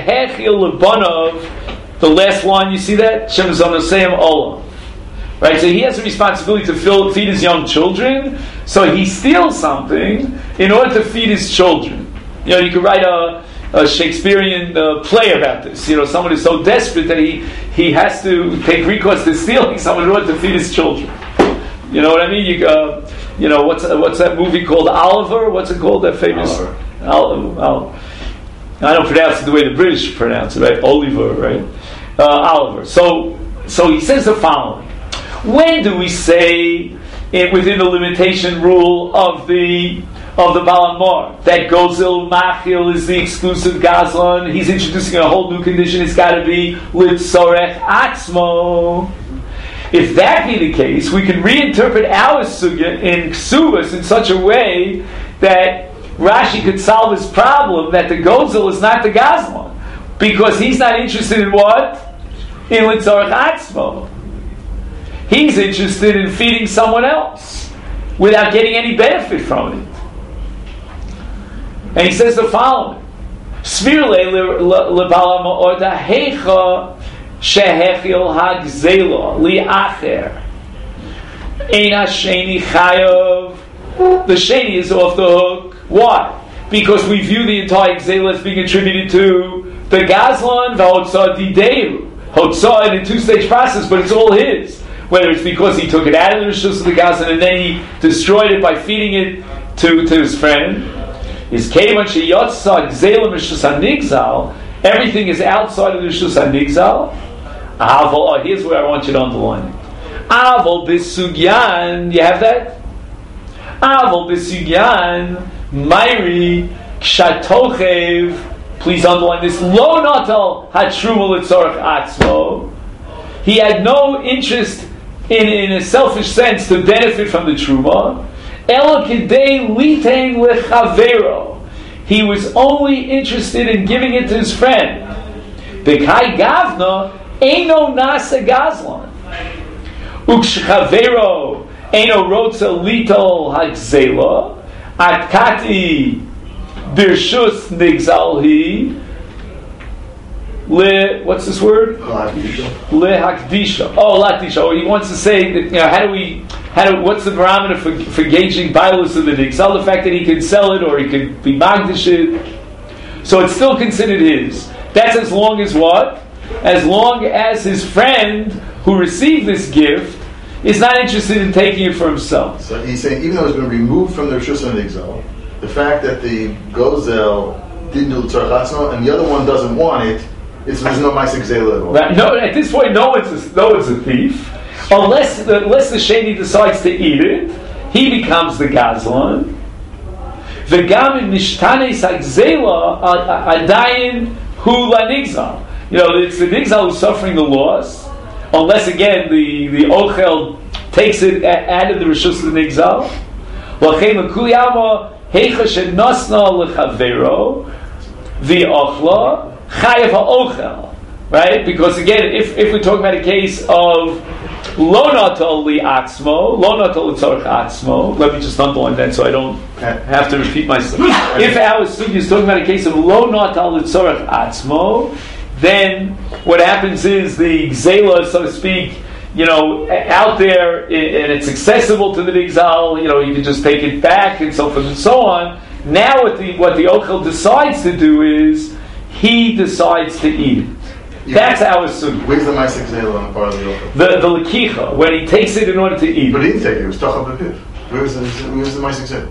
[SPEAKER 1] lebanov. The last line, you see that? Shem zonosayim olam. Right, so he has a responsibility to fill, feed his young children, so he steals something in order to feed his children. You know, you could write a, a Shakespearean uh, play about this. You know, someone is so desperate that he, he has to take recourse to stealing someone in order to feed his children. You know what I mean? You, uh, you know, what's uh, what's that movie called? Oliver? What's it called? That famous... Oliver. Al, Al, I don't pronounce it the way the British pronounce it, right? Oliver, right? Uh, Oliver. So, so he says the following. When do we say, it, within the limitation rule of the of the Balamor, that Gozel Machil is the exclusive Gazlan? He's introducing a whole new condition. It's got to be Litzorech Atzmo. If that be the case, we can reinterpret our sugya in Ksubas in such a way that Rashi could solve his problem that the Gozel is not the Gazlan, because he's not interested in what? In Litzorech Atzmo. He's interested in feeding someone else without getting any benefit from it. And he says the following: Svirle lebalam orda heicha shehechil hagzela liacher ein hasheni chayav. The sheni is off the hook. Why? because we view the entire Gzeila as being attributed to the Gazlan, V'hotzah Dideu. Hotzah in a two-stage process, but it's all his. Whether it's because he took it out of the Rishus of the Gazlan and then he destroyed it by feeding it to, to his friend. Is Keivan Sheyotza Gzeila Rishus HaNigzal, everything is outside of the Rishus HaNigzal. Aval, oh, here's where I want you to underline it. Aval B'Sugyan, you have that? Aval B'Sugyan, Mairi Kshatochev, please underline this, Lo Natal Hatruma L'Tzorach Atzmo. He had no interest in, in a selfish sense to benefit from the Truma. Elo Kidei Litein Lechavero. He was only interested in giving it to his friend. B'Kai Gavna Eino Nasa Gazlan. Ukshchavero Eino Rotza Litol Hagzela Atkati Birshus Nigzalhi Le, what's this word? Le Hakdisha. Oh, Lakdisha. Oh, he wants to say that, you know, how do we, how do, what's the parameter for, for gauging Bailus of the Nigzal? The fact that he could sell it or he could be Magdish it. So it's still considered his. That's as long as what? As long as his friend who received this gift is not interested in taking it for himself.
[SPEAKER 5] So he's saying, even though it's been removed from the Rishus HaNigzal, the fact that the Gozel didn't do the Tzorach Atzmo and the other one doesn't want it, it's, there's no Ma'aseh Gzeila at all.
[SPEAKER 1] Right. No, at this point, no one's a, no one's a thief. Unless the, unless the Sheni decides to eat it, he becomes the Gazlan. V'gam in Nishtanes HaGzeila Adayin Hu LaNigzal. You know, it's the Nigzal who's suffering the loss, unless again the, the Ochel takes it out of the Rishus of the Nigzal. L'chein l'kuliyama heicha shenosna l'chavero v'ochla chayav ha'ochel. Right? Because again, if, if we're talking about a case of lo natal li'atzmo, lo natal l'tzorach atzmo, let me just underline that so I don't have to repeat myself. If our sugi is talking about a case of lo natal l'tzorach atzmo, then what happens is the Gzeila, so to speak, you know, out there, and it's accessible to the Nigzal, you know, you can just take it back and so forth and so on. Now what the what the Ochel decides to do is, he decides to eat it. Yeah. That's our sugi.
[SPEAKER 5] Where's the Ma'aseh Gzeila on the part of the Ochel?
[SPEAKER 1] The, the Lekicha, when he takes it in order to eat.
[SPEAKER 5] But he didn't take it, it was Tochav B'Piv. Where's the, where's the Ma'aseh Gzeila?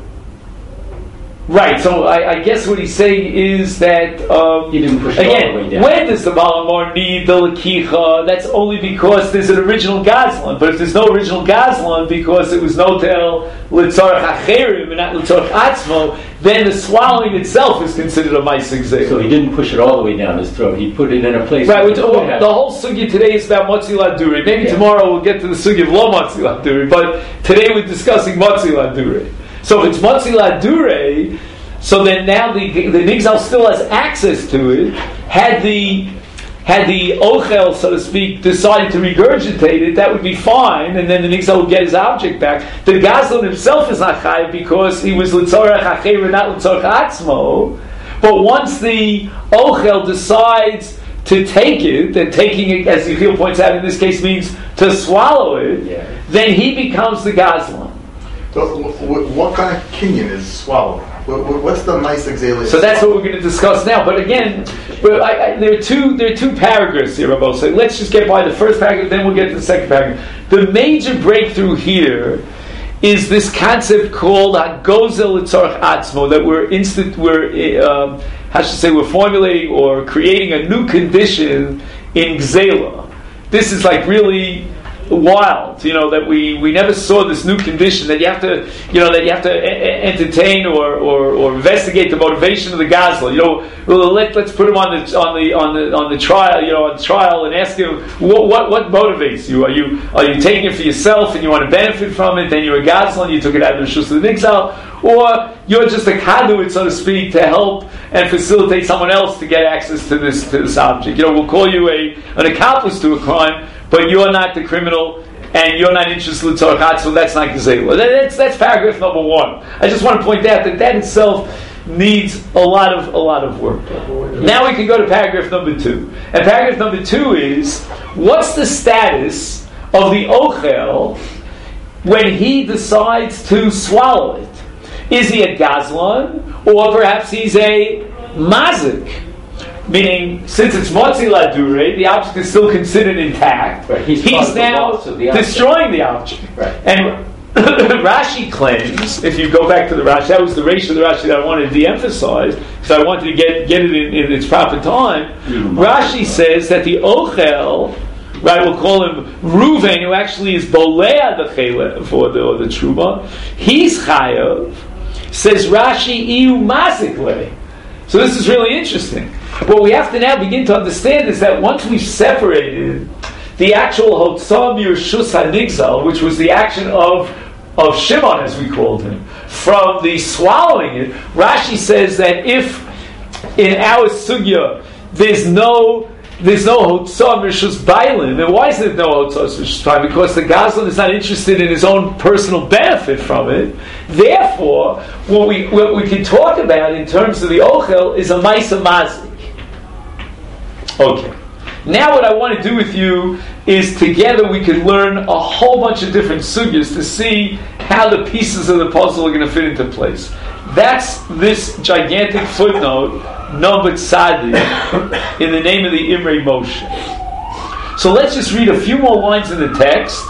[SPEAKER 1] Right, so I, I guess what he's saying is that um,
[SPEAKER 4] he didn't push it
[SPEAKER 1] again,
[SPEAKER 4] all the way down.
[SPEAKER 1] When does the Balamor need the Lakicha? That's only because there's an original Gazlan. But if there's no original Gazlan because it was Notel L'tzorach Acherim and not L'tzorach Atzmo, then the swallowing itself is considered a Ma'aseh Gzeila.
[SPEAKER 4] So he didn't push it all the way down his throat. He put it in a place.
[SPEAKER 1] Right, which, well, the whole sugya today is about Motzi Laduri. Maybe yeah. tomorrow we'll get to the sugya of Lo Motzi Laduri, but today we're discussing Motzi Laduri. So if it's Motzi Laduri, so then now the the Nigzal still has access to it. Had the had the Ochel, so to speak, decided to regurgitate it, that would be fine, and then the Nigzal would get his object back. The Gazlan himself is not chayav because he was L'tzorach Acheir, not L'tzorach Atzmo. But once the Ochel decides to take it, and taking it, as Yechiel points out in this case, means to swallow it, yeah. then he becomes the Gazlan.
[SPEAKER 5] So, what kind of kinyan is swallowing? What's the Ma'aseh Gzeila?
[SPEAKER 1] So that's what we're going to discuss now. But again, but I, I, there are two there are two paragraphs here, Rabbi. So let's just get by the first paragraph, then we'll get to the second paragraph. The major breakthrough here is this concept called Hagozel L'tzorach Atzmo, that we're instant we're um, how should I say we're formulating or creating a new condition in Gzeila. This is like really wild, you know, that we, we never saw this new condition that you have to, you know, that you have to a- entertain or, or, or investigate the motivation of the Gazla. You know, well, let, let's put him on the on the on the on the trial, you know, on trial, and ask him what what, what motivates you. Are you are you taking it for yourself and you want to benefit from it? Then you're a Gazla and you took it out of the Rishus of the Nigzal, or you're just a conduit, so to speak, to help and facilitate someone else to get access to this to this object. You know, we'll call you a an accomplice to a crime, but you're not the criminal, and you're not interested in L'tzorach Atzmo, so that's not Gzeila. That's, that's paragraph number one. I just want to point out that that itself needs a lot of a lot of work. Now we can go to paragraph number two. And paragraph number two is, what's the status of the Ochel when he decides to swallow it? Is he a Gazlan, or perhaps he's a Mazik? Meaning, since it's Motzi Ladure, the object is still considered intact.
[SPEAKER 4] Right. He's,
[SPEAKER 1] he's now
[SPEAKER 4] the the
[SPEAKER 1] destroying the object.
[SPEAKER 4] Right.
[SPEAKER 1] And Rashi claims, if you go back to the Rashi, that was the ratio of the Rashi that I wanted to de-emphasize, because I wanted to get, get it in, in its proper time. Mm-hmm. Rashi says that the Ochel, right, we'll call him Ruvain, who actually is Bolea the Chele for the, or the Truma, he's Chayav, says Rashi Iu Mazikle. So this is really interesting. What we have to now begin to understand is that once we've separated the actual Hotzah Mirshus HaNigzal, which was the action of of Shimon, as we called him, from the swallowing it, Rashi says that if in our sugya there's no there's no Hotzah Mirshus Bailim, and why is there no Hotzah Mirshus Bailim? Because the Gazlan is not interested in his own personal benefit from it. Therefore, what we what we can talk about in terms of the Ochel is a Maisa Mazik. Okay. Now what I want to do with you is together we can learn a whole bunch of different sugyas to see how the pieces of the puzzle are going to fit into place. That's this gigantic footnote, number tzadi, in the name of the Imrei Moshe. So let's just read a few more lines in the text.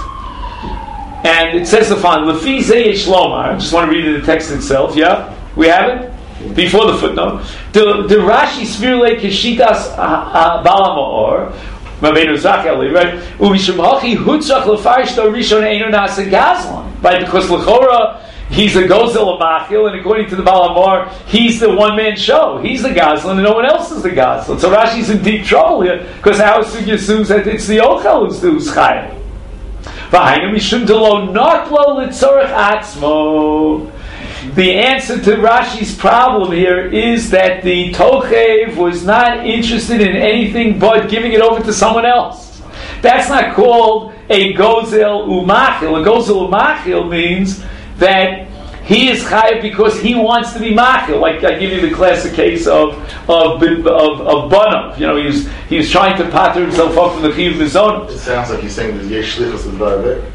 [SPEAKER 1] And it says the following, Lefi Zeh Yesh Lomar. I just want to read it in the text itself, yeah? We have it? Before the footnote, the the Rashi Svirle Keshitas Balamaor, Mabenu Zacheli, right? Umishumhachi Hutzach Lefarish Do Rishon Eino Nasa Gazlan, right? Because Lechora he's a Gozel Amachil, and according to the Balamor, he's the one man show. He's the Gazlan, and no one else is the Gazlan. So Rashi's in deep trouble here because our sugya assumes that it's the Ochel who's who's Chayim. V'hainu mishum delo naklo litzorach atzmo. The answer to Rashi's problem here is that the Tochev was not interested in anything but giving it over to someone else. That's not called a Gozel Umachil. A Gozel Umachil means that he is Chayav because he wants to be Machil. Like I give you the classic case of of of, of Banov. You know, he was he was trying to pater himself up from the Chiv Mizon.
[SPEAKER 5] It sounds like he's saying there's Yesh Shlichus of Barabek.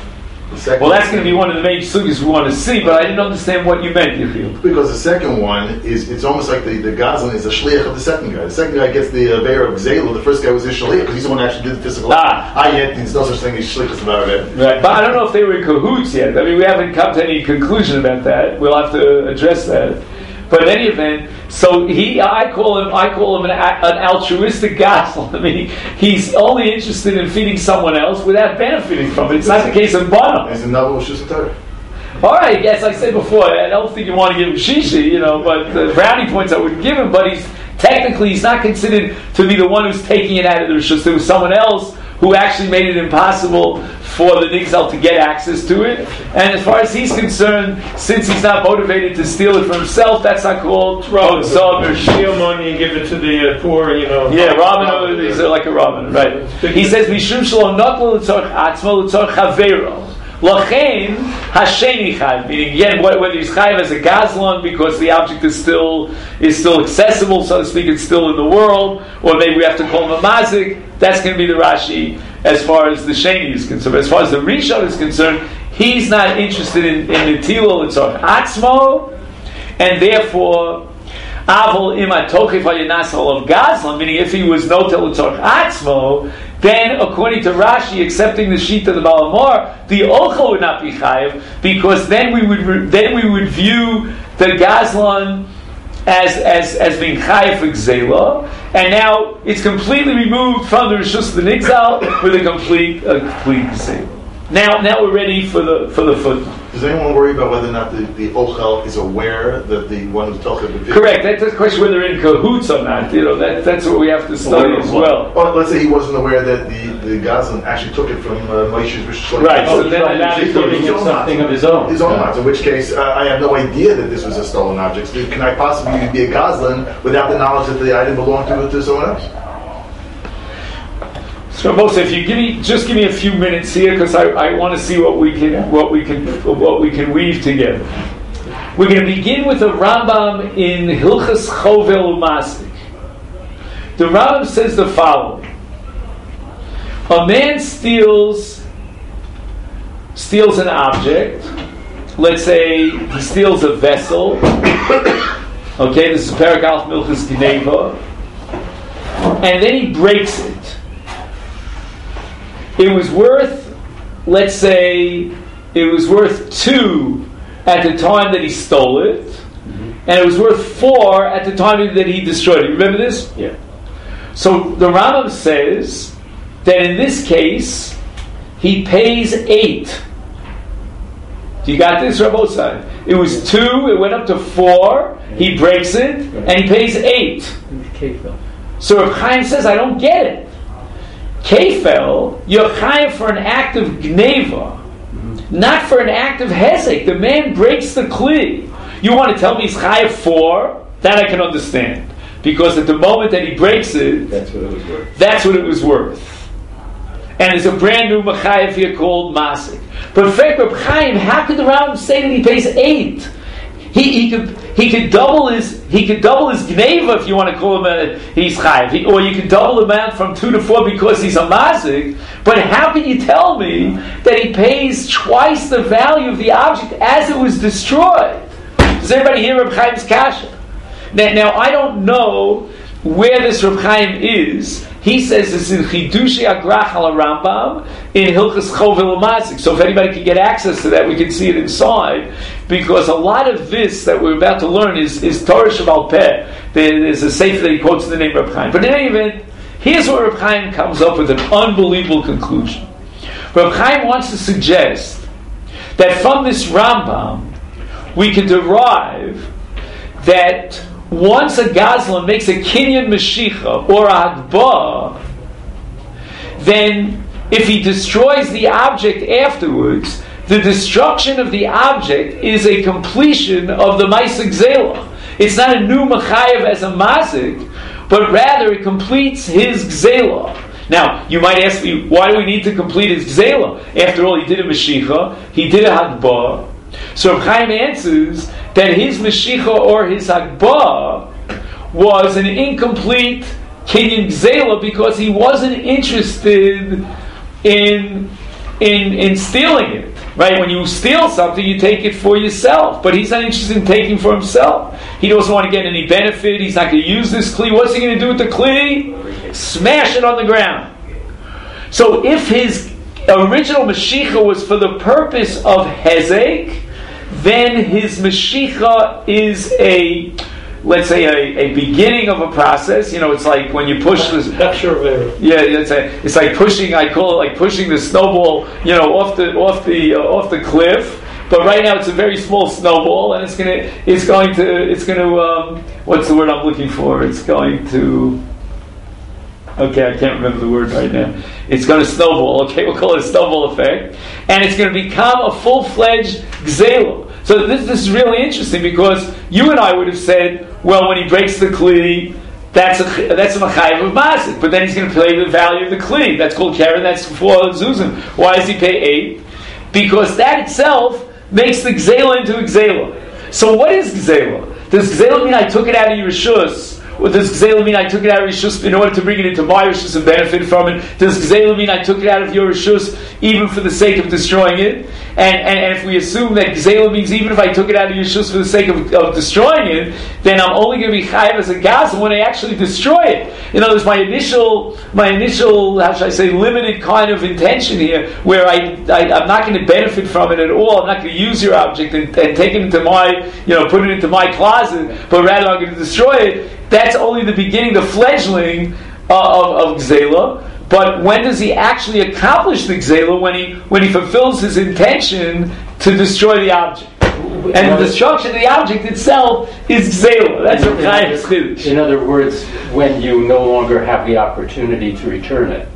[SPEAKER 1] Well, that's going to be one of the main sugyas we want to see, but I didn't understand what you meant, Yechiel.
[SPEAKER 5] Because the second one is, it's almost like the, the Gazlan is a shliach of the second guy. The second guy gets the uh, Be'er of Gzelu, the first guy was his shliach, because he's the one who actually did the physical act. Ah, yet there's no such thing as shlichus about it.
[SPEAKER 1] Right, but I don't know if they were in cahoots yet. I mean, we haven't come to any conclusion about that. We'll have to address that. But in any event, so he, I call him, I call him an, an altruistic gospel. I mean, he's only interested in feeding someone else without benefiting from it. It's not the case of Bono.
[SPEAKER 5] It's another Rosh Hashanah.
[SPEAKER 1] All right, yes, like I said before, I don't think you want to give him shishi, you know, but the brownie points I would give him. But he's technically he's not considered to be the one who's taking it out of the Rishus. There was someone else who actually made it impossible for the Nigzal to get access to it. And as far as he's concerned, since he's not motivated to steal it for himself, that's not called Hotzah or
[SPEAKER 3] steal money and give it to the uh, poor, you know.
[SPEAKER 1] Yeah, Rabban, he's like a Rabban, right? He says, Mishum Shalom Notlo L'tzorch Atzmo L'tzorch Havero. Lachein Hasheni Chayv, meaning again whether he's Chayv as a Gazlan because the object is still is still accessible, so to speak, it's still in the world, or maybe we have to call him a Mazik. That's going to be the Rashi as far as the Sheni is concerned. But as far as the Rishon is concerned, he's not interested in, in the Tilo L'tzorch Atzmo, and therefore Avol Ima Tochif HaYanasal of Gazlan, meaning if he was Notel L'tzorch Atzmo, then, according to Rashi, accepting the sheet of the Balamor, the Ochel would not be Chayiv, because then we would re- then we would view the Gazlan as as as being Chayiv for Gzela, and now it's completely removed from the Rishus of the Nigzal with a complete a complete Gzela. Now, now we're ready for the for the footnote.
[SPEAKER 5] Does anyone worry about whether or not the, the Ochel is aware that the one who's talking about?
[SPEAKER 1] Correct. That's the question whether they're in cahoots or not. You know, that that's what we have to study as well.
[SPEAKER 5] Or let's say he wasn't aware that the the Gazlan actually took it from uh, Moshe's Rishus.
[SPEAKER 1] Right.
[SPEAKER 4] Oh,
[SPEAKER 1] So then that
[SPEAKER 4] he's giving him something of his own.
[SPEAKER 5] His own yeah. In which case, uh, I have no idea that this was a stolen object. Can I possibly be a Gazlan without the knowledge that the item belonged to, to someone else?
[SPEAKER 1] So, Moshe, if you give me just give me a few minutes here, because I, I want to see what we can what we can what we can weave together. We're going to begin with the Rambam in Hilchas Chovel Umasik. The Rambam says the following: a man steals steals an object, let's say he steals a vessel. Okay, this is Perek Aleph Milchus Gneva, and then he breaks it. It was worth, let's say, it was worth two at the time that he stole it, mm-hmm. and it was worth four at the time that he destroyed it. Remember this?
[SPEAKER 4] Yeah.
[SPEAKER 1] So the Rambam says that in this case, he pays eight. Do you got this, Rabbosai? It was two, it went up to four, he breaks it, and he pays eight. So Reb Chaim says, I don't get it. Kefel, you're chayav for an act of gneva, not for an act of hezek. The man breaks the kli. You want to tell me he's chayav for? That I can understand. Because at the moment that he breaks it,
[SPEAKER 4] that's what it was worth.
[SPEAKER 1] That's what it was worth. And there's a brand new machayev here called Masik. But for Reb Chaim, how could the Rambam say that he pays eight? He, he could he could double his he could double his gneva if you want to call him a he's chayiv, he, or you could double the amount from two to four because he's a mazik. But how can you tell me that he pays twice the value of the object as it was destroyed? Does everybody hear Reb Chaim's kasha? Now, now I don't know where this Reb Chaim is. He says it's in Chidushi Agrach al Rambam in Hilchas Chovel Mazik. So if anybody can get access to that, we can see it inside. Because a lot of this that we're about to learn is, is Torah Shabbal Peh. There's a sefer that he quotes in the name of Reb Chaim. But in any event, here's where Reb Chaim comes up with an unbelievable conclusion. Reb Chaim wants to suggest that from this Rambam, we can derive that once a Gazlan makes a Kinyan Mashicha or a Hagbah, then if he destroys the object afterwards, the destruction of the object is a completion of the Maaseh Gzela. It's not a new Machayev as a Mazik, but rather it completes his Gzela. Now, you might ask me, why do we need to complete his Gzela? After all, he did a Mashicha, he did a Hagbah. So Reb Chaim answers that his Mashicha or his Hagbah was an incomplete Kinyan Gzela because he wasn't interested in, in, in stealing it. Right? When you steal something, you take it for yourself. But he's not interested in taking for himself. He doesn't want to get any benefit. He's not going to use this Kli. What's he going to do with the Kli? Smash it on the ground. So if his original Mashicha was for the purpose of Hezek, then his Mashicha is a, let's say, a, a beginning of a process. You know, it's like when you push this. Yeah, it's, a, it's like pushing. I call it like pushing the snowball. You know, off the off the uh, off the cliff. But right now it's a very small snowball, and it's gonna it's going to it's going to um, what's the word I'm looking for? It's going to. Okay, I can't remember the word right now. It's going to snowball. Okay, we'll call it a snowball effect. And it's going to become a full-fledged gzela. So this, this is really interesting because you and I would have said, well, when he breaks the kli, that's a that's a machayev of masik. But then he's going to pay the value of the kli. That's called karen. That's four zuzim. Why does he pay eight? Because that itself makes the gzela into a gzela. So what is gzela? Does gzela mean I took it out of your rishus? Or does Gzela mean I took it out of Rishus in order to bring it into my Rishus and benefit from it? Does Gzela mean I took it out of your Rishus even for the sake of destroying it? And, and, and if we assume that Gzela means even if I took it out of your Rishus for the sake of, of destroying it, then I'm only going to be chayav as a Gaza when I actually destroy it. In other words, my initial, my initial, how should I say, limited kind of intention here, where I, I, I'm not going to benefit from it at all, I'm not going to use your object and, and take it into my, you know, put it into my closet, but rather I'm going to destroy it. That's only the beginning, the fledgling uh, of, of Gzela. But when does he actually accomplish the Gzela? When he when he fulfills his intention to destroy the object. And the destruction of the object itself is Gzela. That's what Chaim is Chidush.
[SPEAKER 4] In other words, when you no longer have the opportunity to return it.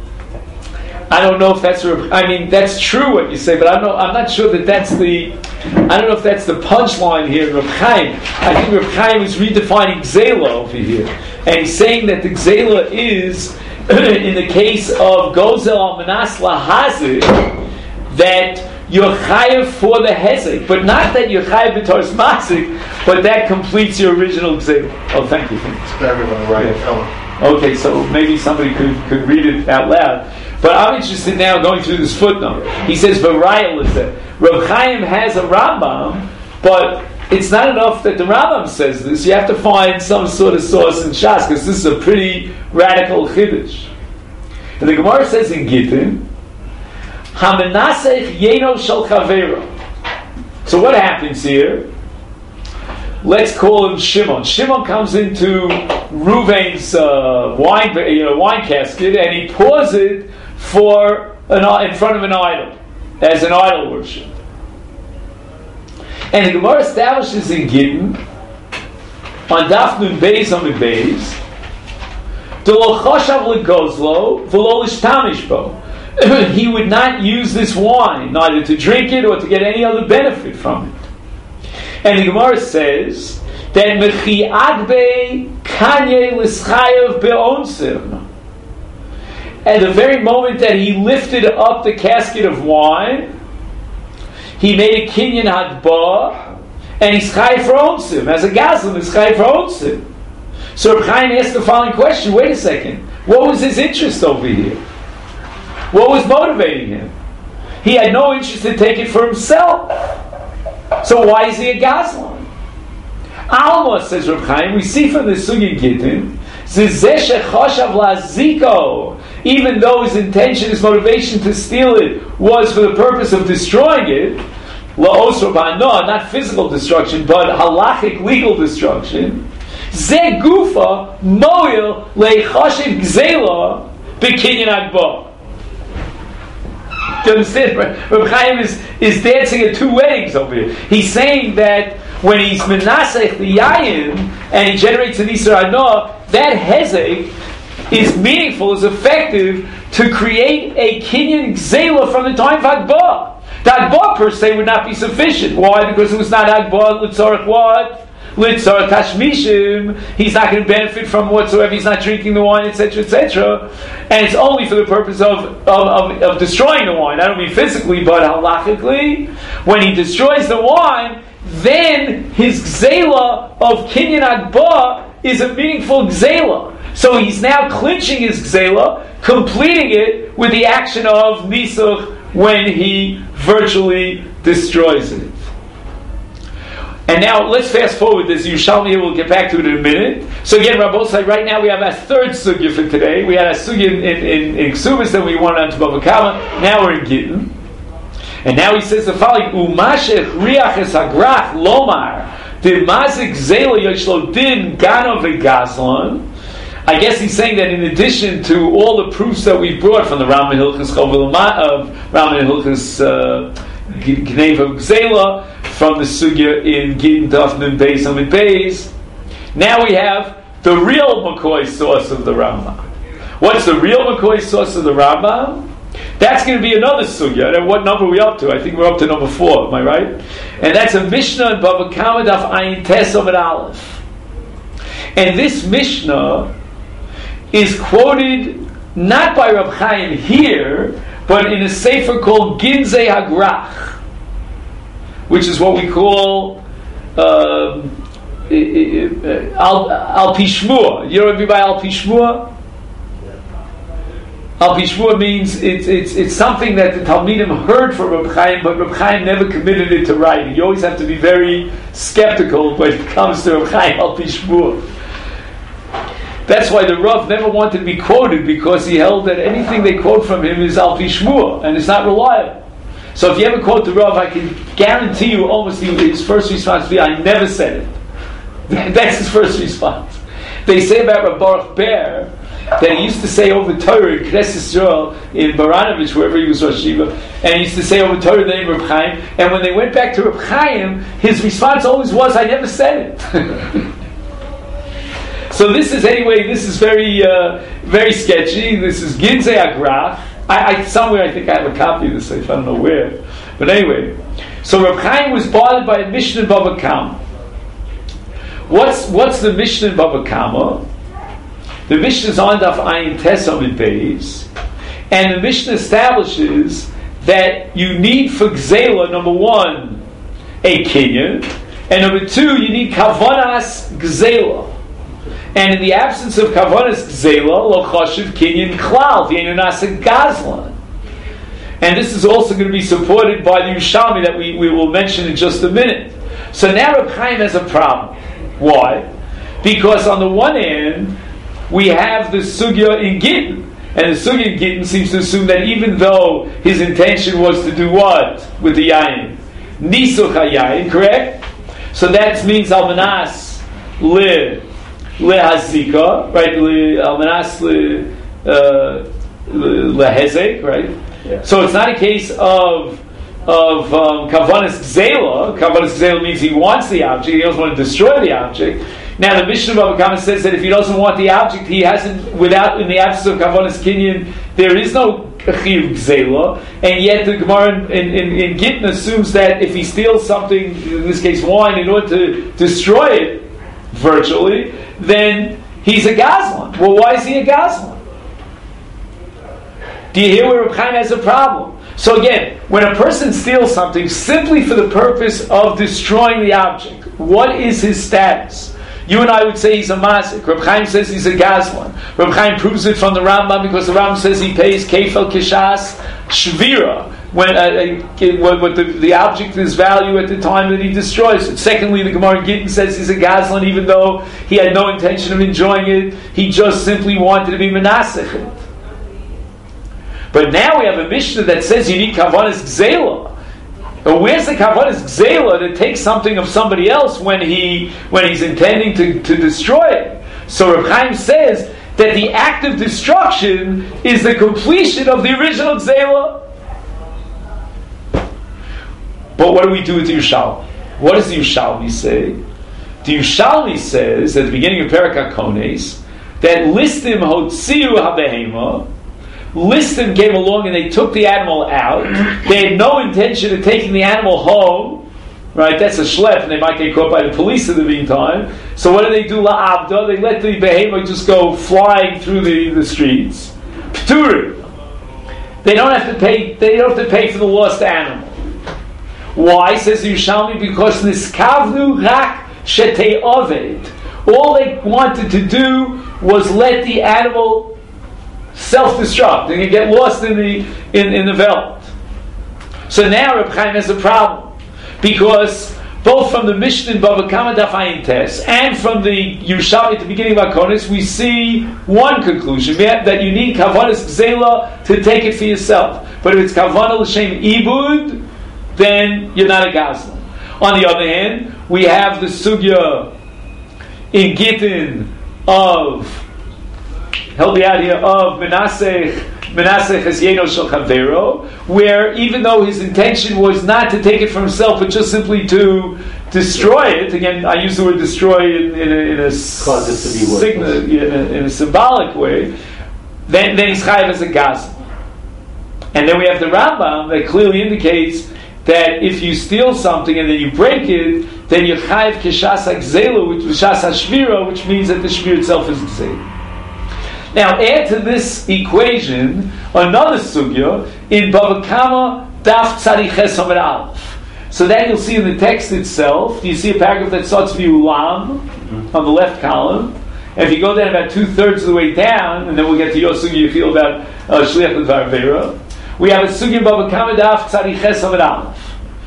[SPEAKER 1] I don't know if that's. I mean, that's true what you say, but I'm not. I'm not sure that that's the. I don't know if that's the punchline here, Reb Chaim. I think Reb Chaim is redefining Gzela over here, and he's saying that the Gzela is, in the case of Gozel al Manas Lahazir, that you're chayav for the hezek, but not that you're chayav b'toras masik, but that completes your original Gzela. Oh, thank you.
[SPEAKER 5] It's everyone right.
[SPEAKER 1] Yeah. Okay, so maybe somebody could, could read it out loud. But I'm interested now going through this footnote. He says, "Varayel is that Reb Chaim has a Rambam, but it's not enough that the Rambam says this. You have to find some sort of source in Shas, because this is a pretty radical chiddush. And the Gemara says in Gittin, Hamenasech yeno shel chavero. So what happens here? Let's call him Shimon. Shimon comes into Ruvain's uh, wine, you know, wine casket, and he pours it for an, in front of an idol, as an idol worship. And the Gemara establishes in Gittin, on Daf Nun Beis on the Beis, D'lo choshav legozlo v'lo lishtamish bo. He would not use this wine, neither to drink it or to get any other benefit from it. And the Gemara says that mechi agbe kanye l'schayev be'onsim. At the very moment that he lifted up the casket of wine, he made a kinyan hadba, and he's chayev for onsim. As a gazlan, he's chayev for onsim. So Reb Chaim asked the following question: wait a second, what was his interest over here? What was motivating him? He had no interest to take it for himself. So why is he a gazlan? Alma, says Reb Chaim, we see from the Sugya Gittin, even though his intention, his motivation to steal it was for the purpose of destroying it, not physical destruction, but halachic legal destruction, ze gufa moil leichashiv gzela bekinyan agba. Do you understand? Reb Chaim is, is dancing at two weddings over here. He's saying that when he's menasech the yayin and he generates an Isser Hana, that hezek is meaningful, is effective to create a kinyan gzela from the time of Agba. The Agba per se would not be sufficient. Why? Because it was not Agba l'tzorach what? L'tzorach tashmishim. He's not going to benefit from whatsoever. He's not drinking the wine, et cetera, et cetera. And it's only for the purpose of, of, of, of destroying the wine. I don't mean physically, but halachically. When he destroys the wine, then his gzela of kinyan agba is a meaningful gzela. So he's now clinching his gzela, completing it with the action of nisuch when he virtually destroys it. And now let's fast forward this. Yerushalmi here, we'll get back to it in a minute. So again, Rabbosai, right now we have our third sugya for today. We had a sugya in, in, in, in Ksubas, then we went on to Bava Kama. Now we're in Gittin. And now he says the following: Umashech riach es hagrach lomar de mazik zela yishlo din gano v'gazlan. I guess he's saying that in addition to all the proofs that we brought from the Rambam Hilchos Chovel of Rambam Hilchos Gnei Gzela, from the sugya in Gittin Daf Nun Beis Amid Beis, now we have the real McCoy source of the Rambam. What's the real McCoy source of the Rambam? That's going to be another sugya. And what number are we up to? I think we're up to number four. Am I right? And that's a Mishnah in Bava Kama Daf Ayin Tes Amid Aleph. And this Mishnah is quoted not by Reb Chaim here, but in a sefer called Ginzei Hagrach, which is what we call um, Al, Al Pishmua. You know what I mean by Al Pishmua? Al Pishmua means it's, it's, it's something that the Talmidim heard from Reb Chaim, but Reb Chaim never committed it to writing. You always have to be very skeptical when it comes to Reb Chaim Al Pishmua. That's why the Rav never wanted to be quoted, because he held that anything they quote from him is Al Pishmua, and it's not reliable. So if you ever quote the Rav, I can guarantee you almost his first response will be, I never said it. That's his first response. They say about Rav Baruch Ber that he used to say over Torah in Knesset Yisrael, in Baranovich, wherever he was Rosh Yeshiva, and he used to say over Torah the name of Reb Chaim, and when they went back to Reb Chaim, his response always was, I never said it. So this is, anyway, this is very uh, very sketchy. This is Ginzei Hagrach. I, I, somewhere I think I have a copy of this, I don't know where. But anyway, so Reb Chaim was bothered by a Mishnah in Bava Kama. What's, what's the Mishnah in Bava Kama? The Mishnah is on Daf Ayin Tes Amid Beis, and the Mishnah establishes that you need for Gzela, number one, a kinyan, and number two, you need Kavanas Gzela. And in the absence of Kavanas Gzela, lo chashiv kinyan klal, v'yeinu nasa gazlan. And this is also going to be supported by the Yerushalmi that we, we will mention in just a minute. So now Reb Chaim has a problem. Why? Because on the one hand, we have the sugya in Gittin, and the sugya in Gittin seems to assume that even though his intention was to do what with the yayin, nisuch hayayin, correct? So that means almanas le lehazika, right? Almanas le uh, lehezek, right? Yeah. So it's not a case of of um, kavanas gzela. Kavanas gzela means he wants the object; he doesn't want to destroy the object. Now the Mishnah Bava Kama says that if he doesn't want the object, he hasn't, without, in the absence of kavanas kinyan, there is no chiyuv gzela, and yet the Gemara in, in, in Gittin assumes that if he steals something, in this case wine, in order to destroy it virtually, then he's a gazlan. Well, why is he a gazlan? Do you hear where Reb Chaim has a problem? So again, when a person steals something simply for the purpose of destroying the object, what is his status? You and I would say he's a masik. Reb Chaim says he's a gazlan. Reb Chaim proves it from the Rambam because the Rambam says he pays kefel kishas shvira when uh, what, what the, the object is value at the time that he destroys it. Secondly, the Gemara in Gittin says he's a gazlan even though he had no intention of enjoying it. He just simply wanted to be menasech. But now we have a Mishnah that says you need kavanas gzela. But where's the kavanas gzela to take something of somebody else when he when he's intending to, to destroy it? So Reb Chaim says that the act of destruction is the completion of the original gzela. But what do we do with the Yerushalmi? What does the Yerushalmi say? The Yerushalmi says at the beginning of Perek HaKones that listim hotziu habehema. Listim came along and they took the animal out. They had no intention of taking the animal home. Right? That's a shlep, and they might get caught by the police in the meantime. So what do they do? La'avda, they let the behemoth just go flying through the, the streets. P'turim. They don't have to pay. They don't have to pay for the lost animal. Why? Says the Yerushalmi, because niskavnu rak shetei oved. All they wanted to do was let the animal self-destruct. They can get lost in the in, in the veldt. So now Reb Chaim has a problem because both from the Mishnah in Bava Kama Daf Ayin Tes and from the Yerushalmi at the beginning of HaKonos, we see one conclusion that you need kavanas gzela to take it for yourself. But if it's kavanah l'shem ibud, then you're not a gazlan. On the other hand, we have the sugya in Gittin of help me out here, of Menasech, Menasech Hasyeno Shel Chavero, where even though his intention was not to take it for himself, but just simply to destroy it, again, I use the word destroy in, in a, in a,
[SPEAKER 4] Cause it to be
[SPEAKER 1] signa, in, a in a symbolic way, then, then he's chayav as a gazlan. And then we have the Rambam that clearly indicates that if you steal something and then you break it, then you're chayav kishas ha'gzela, which is kishas ha'shvira, which means that the shvir itself is gzela. Now add to this equation another sugya in Bava Kama Daf Tzadi Ches Amud Aleph. So that you'll see in the text itself. You see a paragraph that starts with Ulam mm-hmm. on the left column. And if you go down about two thirds of the way down, and then we'll get to your sugya you feel about uh, Shliach L'Dvar Veira. We have a sugya in Bava Kama Daf Tzadi Ches Amud Aleph.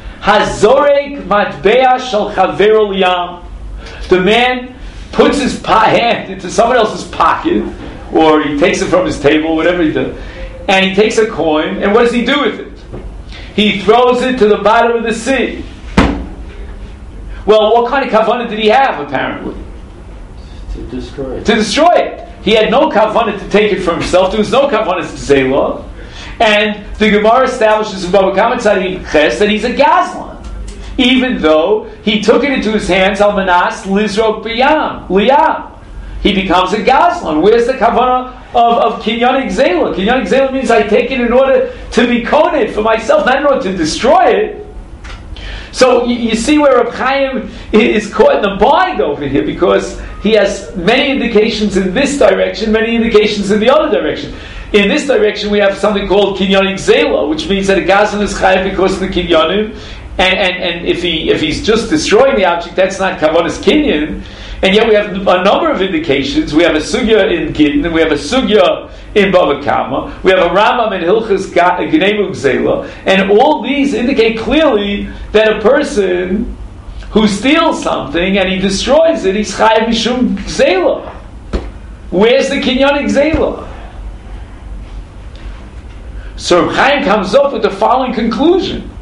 [SPEAKER 1] Hazorek matbea shel chavero liyam. The man puts his pa- hand into someone else's pocket, or he takes it from his table, whatever he does, and he takes a coin, and what does he do with it? He throws it to the bottom of the sea. Well, what kind of kavanah did he have, apparently?
[SPEAKER 4] To destroy it.
[SPEAKER 1] To destroy it. He had no kavanah to take it for himself. There was no kavanah to zela. And the Gemara establishes in Bava Kama Tzadi Ches that he's a gazlan, even though he took it into his hands, al manas lizrok b'yam, liyam. He becomes a gazlan. Where's the kavanah of, of kinyan gzela? Kinyan gzela means I take it in order to be koned for myself, not in order to destroy it. So you, you see where Reb Chaim is caught in a bind over here, because he has many indications in this direction, many indications in the other direction. In this direction, we have something called kinyan gzela, which means that a gazlan is chayav because of the kinyanim, and, and and if he if he's just destroying the object, that's not kavanas kinyan. And yet we have a number of indications. We have a sugya in Gittin, and we have a sugya in Bava Kama. We have a Rambam in Hilchas Gnei Gzela, and all these indicate clearly that a person who steals something and he destroys it, he's chayav mishum Gzela. Where's the kinyan Gzela? So Reb Chaim comes up with the following conclusion: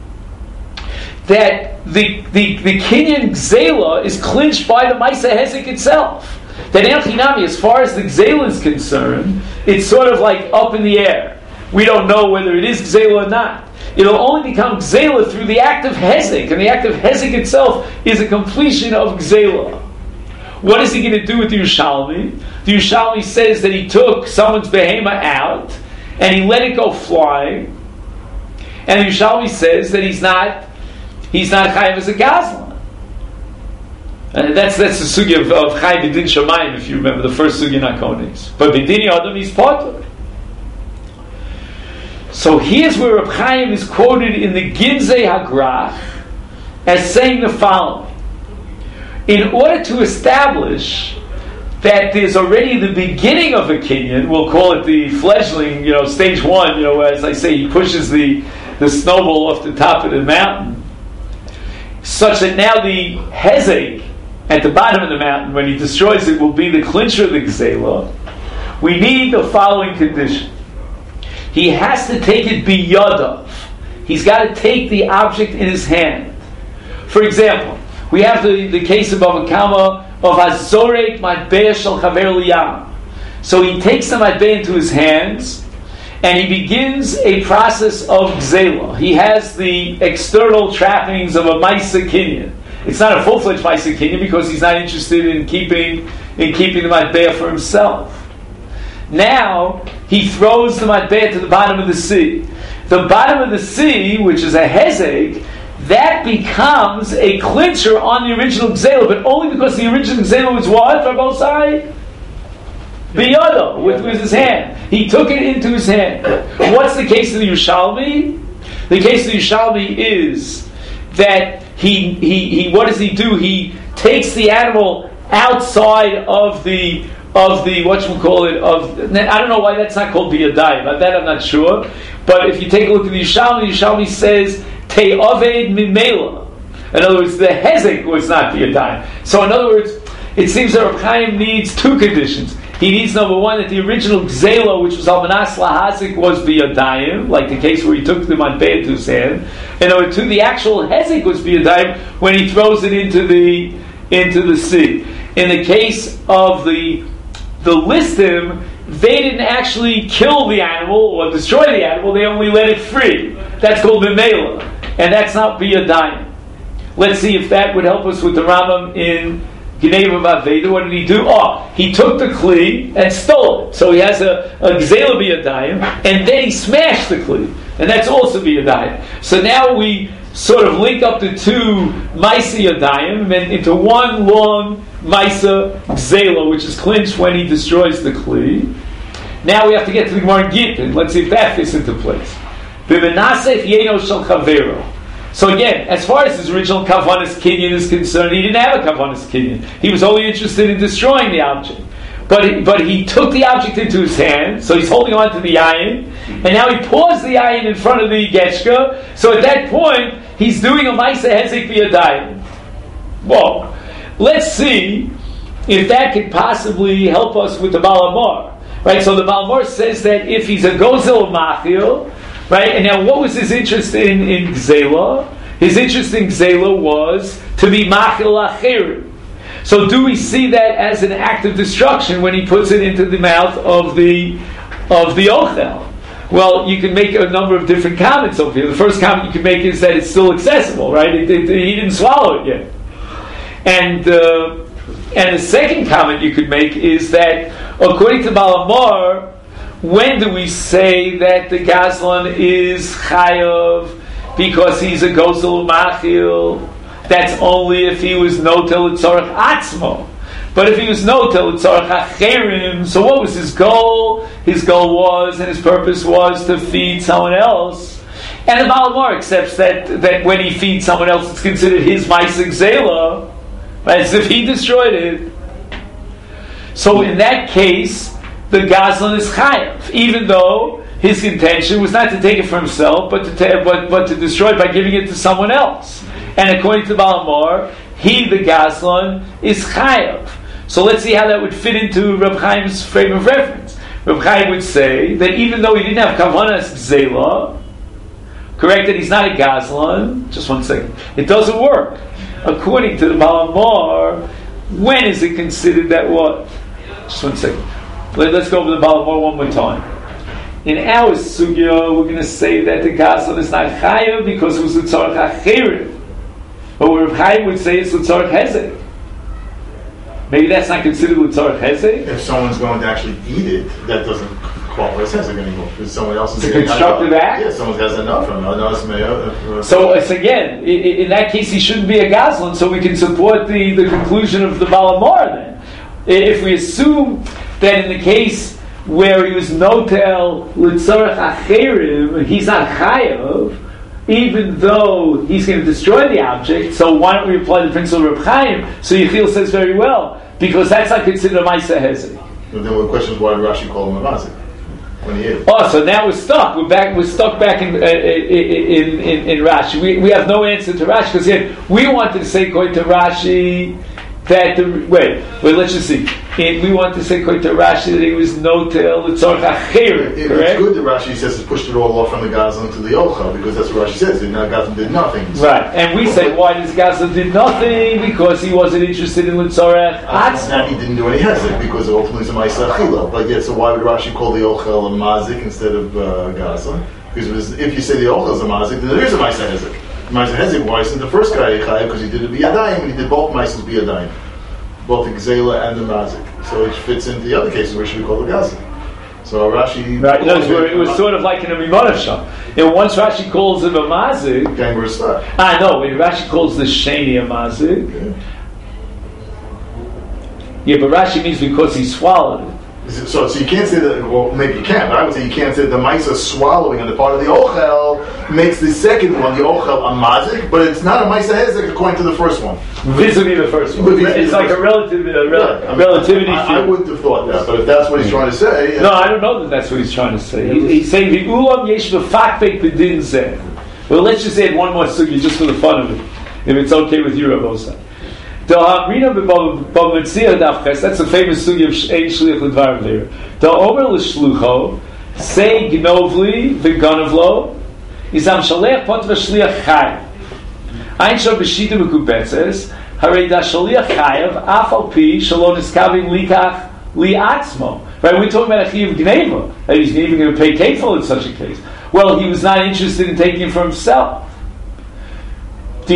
[SPEAKER 1] that the the, the kinyan Gzela is clinched by the Maisa Hezek itself. That En Chinami, as far as the Gzela is concerned, it's sort of like up in the air. We don't know whether it is Gzela or not. It'll only become Gzela through the act of Hezek, and the act of Hezek itself is a completion of Gzela. What is he going to do with the Yerushalmi? The Yerushalmi says that he took someone's behema out, and he let it go flying, and the Yerushalmi says that he's not he's not chayav as a gazlan. And that's that's the sugya of, of Chaim B'din Shamayim, if you remember the first sugya Nakonis. But B'din Yadam he's potter. So here's where Reb Chaim is quoted in the Ginzei Hagrach as saying the following: in order to establish that there's already the beginning of a kinyan, we'll call it the fledgling, you know, stage one, you know, as I say, he pushes the, the snowball off the top of the mountain, such that now the hezek at the bottom of the mountain, when he destroys it, will be the clincher of the Gzela. We need the following condition. He has to take it biyadav. He's got to take the object in his hand. For example, we have the, the case of Bava Kama of Azorek Matbeah Shel Chaver Liyam. So he takes the Matbeah into his hands, and he begins a process of Gzela. He has the external trappings of a Maisa Kinyan. It's not a full-fledged Maisa Kinyan because he's not interested in keeping in keeping the Matbeah for himself. Now, he throws the Matbeah to the bottom of the sea. The bottom of the sea, which is a Hezek, that becomes a clincher on the original Gzela, but only because the original Gzela was what, for both sides? Biyado, with, with his hand. He took it into his hand. What's the case of the Yerushalmi? The case of the Yerushalmi is that he, he, he, what does he do? He takes the animal outside of the of the, what you call it, of, I don't know why that's not called biyadayim, that I'm not sure, but if you take a look at the Yerushalmi, the Yerushalmi says, te'aved mimela. In other words, the hezek was not biyadayim. So in other words, it seems that Reb Chaim needs two conditions. He needs, number one, that the original Gzela, which was Almanas Lahazik, was biyadayim, like the case where he took the Matbeah to his hand. And number two, the actual hezek was biyadayim when he throws it into the into the sea. In the case of the the listim, they didn't actually kill the animal or destroy the animal, they only let it free. That's called Bimela, and that's not biyadayim. Let's see if that would help us with the Rambam in Gnei Vaveda. What did he do? Oh, he took the kli and stole it. So he has a, a Gzela biyadayim, and then he smashed the kli, and that's also biyadayim. So now we sort of link up the two Maisa Yadayim and into one long Maisa Gzela, which is clinched when he destroys the Kli. Now we have to get to the Gemara Gittin. Let's see if that fits into place. B'menasef Yeno Shel Chavero. So again, as far as his original Kavanas Kinyan is concerned, he didn't have a Kavanas Kinyan. He was only interested in destroying the object. But he, but he took the object into his hand, so he's holding on to the ayin, and now he pours the ayin in front of the Getchka, so at that point, he's doing a Maisa Hezek biyadayim. Well, let's see if that could possibly help us with the Balamar. Right, so the Balamar says that if he's a Gozel Machil, right, and now what was his interest in, in Gzela? His interest in Gzela was to be Machil Achirim. So do we see that as an act of destruction when he puts it into the mouth of the of the Ochel? Well, you can make a number of different comments over here. The first comment you can make is that it's still accessible, right? It, it, he didn't swallow it yet. And uh, and the second comment you could make is that according to Balamar, when do we say that the Gazlan is Chayav because he's a Gozel Machil? That's only if he was notel l'tzorach atzmo. But if he was notel l'tzorach acherim, so what was his goal? His goal was, and his purpose was to feed someone else. And the Balamar accepts that, that when he feeds someone else, it's considered his Maisa Gzela. Right? As if he destroyed it. So in that case, the Gazlan is chayav, even though his intention was not to take it for himself, but to ta- but, but to destroy it by giving it to someone else. And according to Baal Mor, he, the Gazlan, is chayav. So let's see how that would fit into Reb Chaim's frame of reference. Reb Chaim would say that even though he didn't have kavanas zela, correct, that he's not a Gazlan, just one second, it doesn't work. According to the Baal Mor, when is it considered that what? Just one second. Let, let's go over the Baal Mor one more time. In our sugya, we're going to say that the Gazlan is not chayav because it was l'tzorach acherim. But what Reb Chaim would say is l'tzorach hezek. Maybe that's not considered l'tzorach hezek.
[SPEAKER 5] If someone's going to actually eat it, that doesn't qualify as hezek anymore. Because someone else is
[SPEAKER 1] it's a constructive act?
[SPEAKER 5] Yeah, someone has enough from it.
[SPEAKER 1] So it's again, in that case, he shouldn't be a Gazlan, so we can support the, the conclusion of the Baal Mor then. If we assume that in the case where he was notel l'tzorach acherim, he's not chayav, even though he's going to destroy the object, so why don't we apply the principle of Reb Chaim? So Yechiel says very well, because that's not considered a Maisa Hezek.
[SPEAKER 5] But then the question is, why did Rashi call him a mazik when he ate it?
[SPEAKER 1] Oh, so now we're stuck. We're back. We're stuck back in uh, in, in in Rashi. We we have no answer to Rashi because again, we wanted to say according to Rashi that the wait wait let's just see. And we want to say according to Rashi that he was notel l'tzorach acherim.
[SPEAKER 5] It,
[SPEAKER 1] correct?
[SPEAKER 5] it's good that Rashi says it pushed it all off from the Gazlan to the Ochel, because that's what Rashi says. The Gazlan did nothing. So.
[SPEAKER 1] Right, and we say why this Gazlan did nothing because he wasn't interested in l'tzorach atzma.
[SPEAKER 5] And he didn't do any hezek because ultimately it's a ma'aseh achila. But yet, so why would Rashi call the Ochel a mazik instead of uh, Gazlan? Because it was, if you say the Ochel is a mazik, then there is a ma'aseh hezek. Ma'aseh hezek, why isn't the first guy chayav because he did it biyadayim and he did both ma'asehs biyadayim, both the Gzela and the mazik. So it fits into the other cases where it should be called a Gazlan. So Rashi,
[SPEAKER 1] right? No, it was sort of like in a Mimon Sham. You know, once Rashi calls him a mazik,
[SPEAKER 5] okay, we're stuck.
[SPEAKER 1] I know when Rashi calls the sheni a mazik.
[SPEAKER 5] Okay.
[SPEAKER 1] Yeah, but Rashi means because he swallowed it.
[SPEAKER 5] So, so you can't say that. Well, maybe you can, but I would say you can't say that the ma'isa swallowing on the part of the ochel makes the second one, the ochel, a mazik, but it's not a ma'isa hezek according to the first one.
[SPEAKER 1] Vis-a-vis the first one. It's like a relative, a, rel-
[SPEAKER 5] yeah.
[SPEAKER 1] a relativity.
[SPEAKER 5] I, I wouldn't have thought that, but if that's what he's trying to say,
[SPEAKER 1] no, I don't know that that's what he's trying to say. He, he's saying the ulam yesh v'fakbek b'din zeh. Well, let's just add one more sugi just for the fun of it, if it's okay with you, Rav Osai. That's a famous sugi of Ein Shliach L'Dvar there. The Omer L'Shlucho say Gnovli v'Gonavlo Izam Shalech Pot v'Shliach Chayav Ein Shor B'Shita B'Kubetzes Harei Da Shaliach Chayav Afal Pi Shalon Iskavim Likach Li'atzmo. Right, we're talking about a Chiyav Gneva, that he's even going to pay kefil in such a case. Well, he was not interested in taking it for himself. So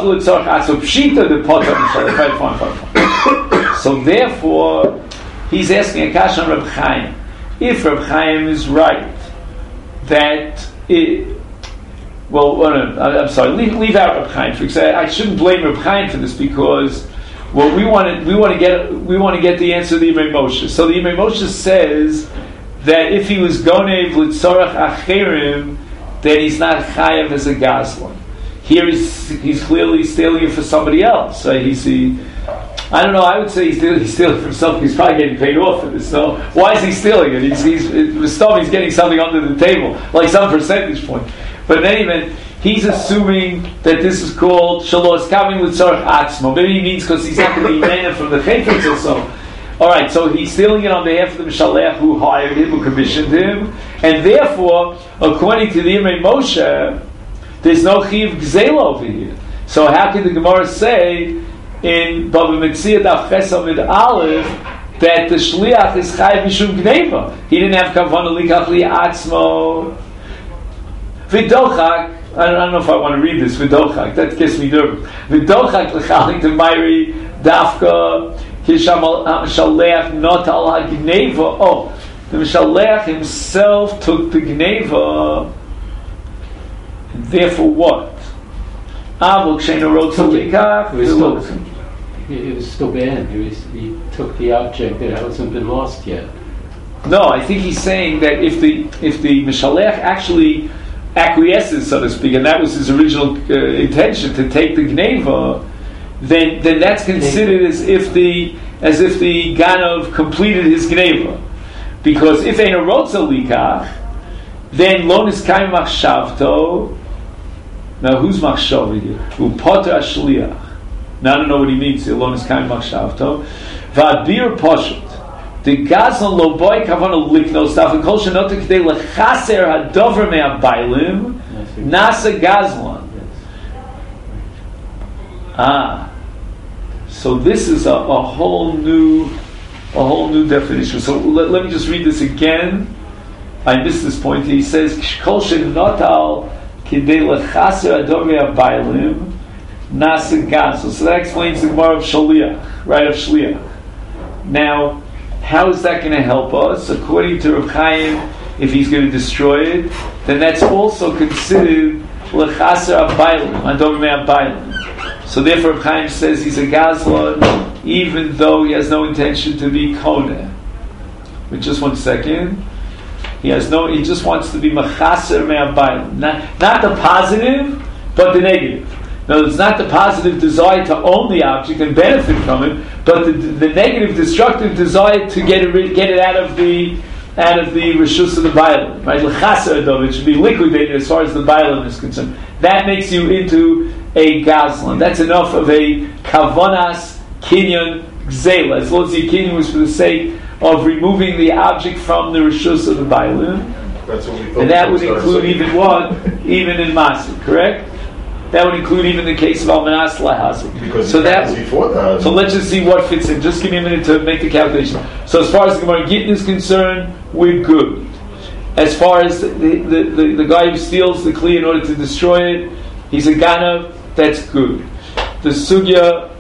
[SPEAKER 1] therefore, he's asking a kasha on Reb Chaim. If Reb Chaim is right, that it, well, well no, I'm sorry, leave, leave out Reb Chaim. For example, I shouldn't blame Reb Chaim for this because well, we want to we want to get we want to get the answer to the Yimei Moshe. So the Yimei Moshe says that if he was gonev l'tzorach acherim, then he's not chayav as a Gazlan. Here he's, he's clearly stealing it for somebody else. So he's, he, I don't know, I would say he's stealing, he's stealing it for himself. He's probably getting paid off for this. So why is he stealing it? He's, he's, he's getting something under the table, like some percentage point. But in any event, he's assuming that this is called Shalos Kavim L'Tzorach Atzmo. Maybe he means because he's not going to be made from the Chayfetz or so. Alright, so he's stealing it on behalf of the Mishalech who hired him, who commissioned him. And therefore, according to the Yimei Moshe, there's no chiv gzela over here. So how can the Gemara say in Bava Metzia Daf Ches Amid Aleph that the shliach is chayiv mishum gneva? He didn't have kavanah likach li'atzmo. V'dochak, I don't know if I want to read this. V'dochak, that gets me nervous. V'dochak l'chalik to Mayri Dafka Kisham Shaleach not al hagneva. Oh, the Shaleach himself took the gneva. Therefore, what? Avol Kshena wrote something.
[SPEAKER 4] It was still, it was still banned. He, was, he took the object that hasn't been lost yet.
[SPEAKER 1] No, I think he's saying that if the if the Mishalech actually acquiesces, so to speak, and that was his original uh, intention to take the Gneva, then then that's considered as if the as if the Ganav completed his Gneva. Because if ein rotza likach, then lo niskayim machshavto. Now who's machshav here? Who poter ashliach. Now I don't know what he means here. Lo niskayim machshavto. Va'adbir poshut. The gazlan lo boy kavana liknos dafin kol shenot k'dei lechaser hadover me'abaylim nasa gazlan. Ah. So this is a, a whole new, a whole new definition. So let, let me just read this again. I missed this point. He says, "Kol shenotal kidei lechaser adorei abaylim nasa gazlan." So that explains the Gemara of Shaliach, right? Of Shliach. Now, how is that going to help us? According to Reb Chaim, if he's going to destroy it, then that's also considered lechaser abaylim adorei abaylim. So therefore, Reb Chaim says he's a gazlan, even though he has no intention to be koneh. Wait, just one second. He has no. He just wants to be machaser me'abayim. Not, not the positive, but the negative. No, it's not the positive desire to own the object and benefit from it, but the, the negative, destructive desire to get it get it out of the out of the reshus of the baylim. Right, lechaser adov. It should be liquidated as far as the baylim is concerned. That makes you into a gazlan. That's enough of a kavanas kinyan gzela. As long as the kinyan was for the sake of removing the object from the reshus of the baylim.
[SPEAKER 5] That's what we thought.
[SPEAKER 1] And that would include even what? Even in Masik, correct? That would include even the case of Almanas Lahazik.
[SPEAKER 5] Because
[SPEAKER 1] so that
[SPEAKER 5] before that.
[SPEAKER 1] So let's just see what fits in. Just give me a minute to make the calculation. So as far as the Gemara Gittin is concerned, we're good. As far as the, the, the, the guy who steals the Kli in order to destroy it, he's a Ganav, that's good. The Sugya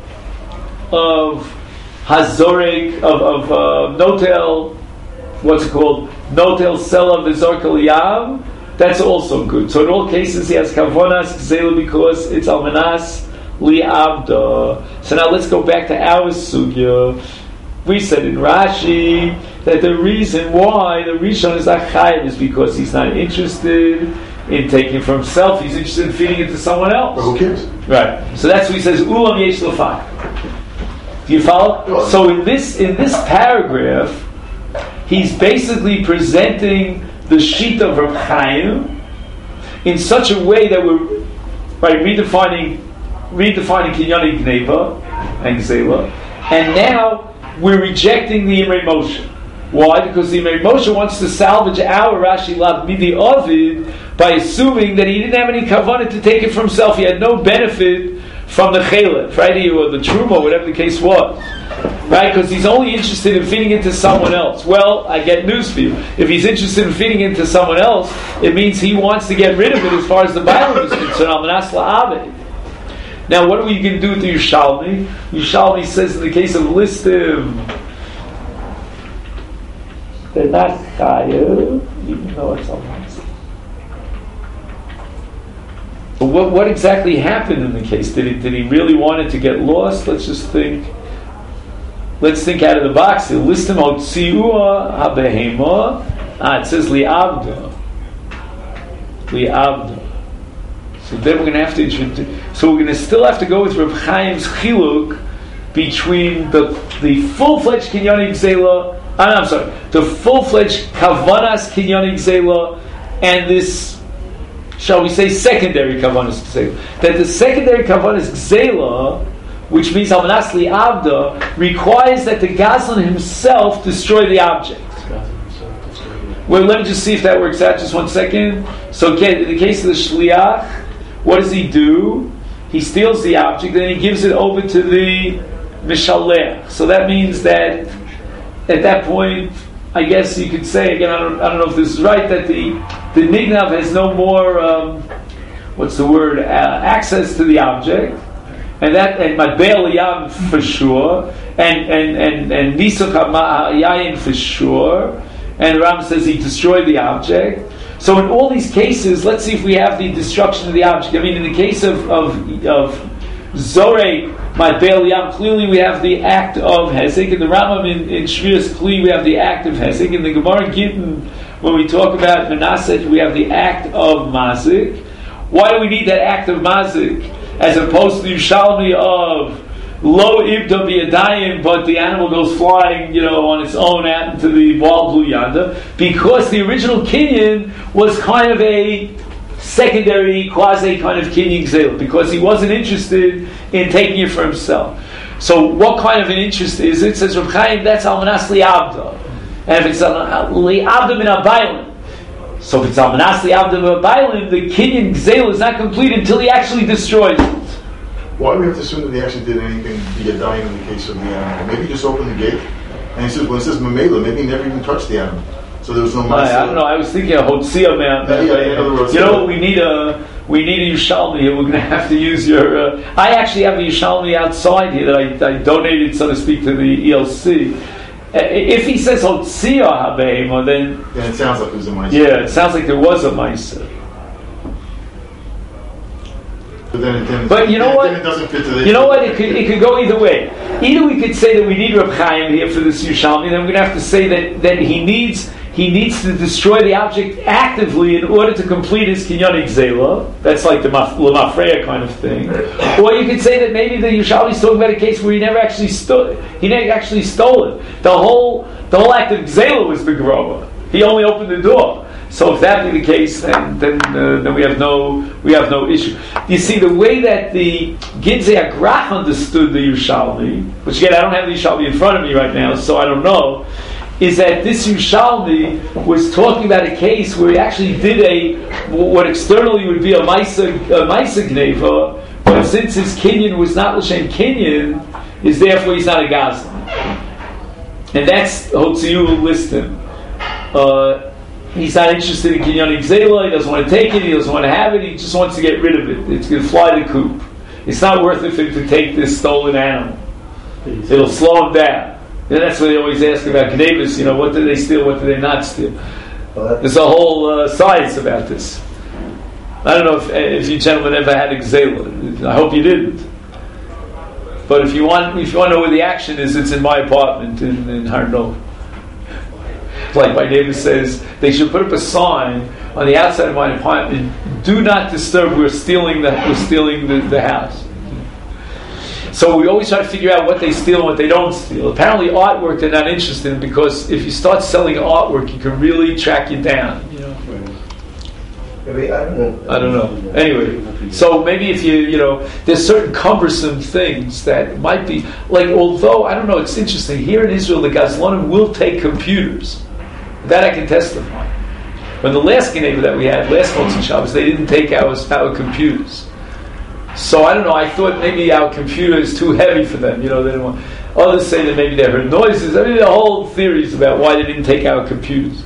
[SPEAKER 1] of Hazorek, of, of uh, Notel, what's it called? Notel Sela Vizorkel Yav, that's also good. So in all cases he has Kavonas Gzela because it's Almanas Li'avda. So now let's go back to our Sugya. We said in Rashi that the reason why the Rishon is Achayev is because he's not interested in taking for himself, he's interested in feeding it to someone else.
[SPEAKER 5] But who cares?
[SPEAKER 1] Right. So that's what he says, Ulam Yesh Lefak. Do you follow? So in this in this paragraph, he's basically presenting the sheet of Reb Chaim in such a way that we're right, redefining redefining Kinyani Gneva and Gzela, and now we're rejecting the Imrei Moshe. Why? Because the Imrei Moshe wants to salvage our Rashi Lav Midi Ovid by assuming that he didn't have any kavanah to take it for himself. He had no benefit from the Chelef, right? Or the Truma, whatever the case was. Right? Because he's only interested in feeding it to someone else. Well, I get news for you. If he's interested in feeding it to someone else, it means he wants to get rid of it as far as the Bible is concerned. Almanas La'aved. Now, what are we going to do with the Yerushalmi? Yerushalmi says in the case of Listim, they're not chayav, even though it's almost. But what, what exactly happened in the case? Did he, did he really want it to get lost? Let's just think. Let's think out of the box. Listim hotziua habehema. Ah, it says li'avda. Li'avda. So then we're going to have to introduce. So we're going to still have to go with Reb Chaim's chiluk between the the full-fledged Kinyani Gzela. I'm sorry, the full-fledged Kavanas Kinyani Gzela, and this, shall we say, secondary Kavanas Gzela. That the secondary Kavanas Gzela, which means Almanas Li'avda, requires that the Gazlan himself destroy the object. Well, let me just see if that works out. Just one second. So again, in the case of the Shliach, what does he do? He steals the object, then he gives it over to the Mishalech. So that means that at that point, I guess you could say, again, I don't, I don't know if this is right, that the the Nignav has no more, um, what's the word, uh, access to the object, and that, and Matbe'el Yam for sure, and and and and Nisuk Yayin for sure, and Ram says he destroyed the object. So in all these cases, let's see if we have the destruction of the object. I mean, in the case of of, of Zorei Matbe'el Yam, clearly we have the act of Hezek. In the Rambam in, in Shviras Kli, we have the act of Hezek. In the Gemara Gittin, when we talk about Menaseh, we have the act of Mazik. Why do we need that act of Mazik as opposed to the Yerushalmi of Lo ibda biyadayim, but the animal goes flying, you know, on its own out into the wall blue yonder, because the original kinyan was kind of a secondary, quasi kind of kinyan gzela, because he wasn't interested in taking it for himself. So what kind of an interest is it? Says Reb Chaim, that's almanas li'abda. And if it's li'abda min abaylim, so if it's almanas li'abda min abaylim, the kinyan gzela is not complete until he actually destroys it.
[SPEAKER 5] Why do we have to assume that he actually did anything to get dying in the case of the animal? Maybe he just opened the gate, and he says, when it says mamela, maybe he never even touched the animal. So there was no
[SPEAKER 1] I, I don't know, I was thinking of Hotzia, man.
[SPEAKER 5] Yeah, yeah, in other words,
[SPEAKER 1] you know, we need a we need a Yushalmi here. We're going to have to use your... Uh, I actually have a Yushalmi outside here that I, I donated, so to speak, to the E L C. Uh, if he says Hotzia Habeim, then...
[SPEAKER 5] Then it sounds like it was a Maisa.
[SPEAKER 1] Yeah, it sounds like there was a Maisa.
[SPEAKER 5] But then, it, then,
[SPEAKER 1] but you know
[SPEAKER 5] then,
[SPEAKER 1] what?
[SPEAKER 5] Then it doesn't fit to the
[SPEAKER 1] you know what? It could it could go either way. Either we could say that we need Reb Chaim here for this Yushalmi, then we're going to have to say that, that he needs he needs to destroy the object actively in order to complete his kinyanik zela. That's like the lemafreya kind of thing. Or you could say that maybe the Yushalmi is talking about a case where he never actually stole he never actually stole it. The whole the whole act of zela was the grova. He only opened the door. So if that be the case, then then, uh, then we have no we have no issue. You see, the way that the Gidzei Agrach understood the Yushalmi, which again I don't have the Yushalmi in front of me right now, so I don't know, is that this Yushalmi was talking about a case where he actually did a what externally would be a Maisa a Maisa Gneva, but since his Kinyan was not L'Shem Kinyan, is therefore he's not a Gazlan, and that's Hotziu listed. Uh, He's not interested in kinyanik zela. He doesn't want to take it. He doesn't want to have it. He just wants to get rid of it. It's going to fly the coop. It's not worth it for him to take this stolen animal. It'll slow him down. And that's what they always ask about Gnevis. You know, what did they steal? What did they not steal? There's a whole uh, science about this. I don't know if, if you gentlemen ever had Xela. I hope you didn't. But if you want, if you want to know where the action is, it's in my apartment in, in Harno. Like my neighbor says, they should put up a sign on the outside of my apartment: "Do not disturb. We're stealing the we're stealing the, the house." So we always try to figure out what they steal and what they don't steal. Apparently, artwork they're not interested in, because if you start selling artwork, you can really track you down. You know.
[SPEAKER 2] I don't know.
[SPEAKER 1] I don't know. Anyway, so maybe if you you know, there's certain cumbersome things that might be like. Although I don't know, it's interesting here in Israel, the Gazlanim will take computers. That I can testify. When the last Geneva that we had, last Motzei Shabbos, they didn't take our, our computers. So I don't know, I thought maybe our computer is too heavy for them. You know, they didn't want. Others say that maybe they heard noises. I mean, there are whole theories about why they didn't take our computers.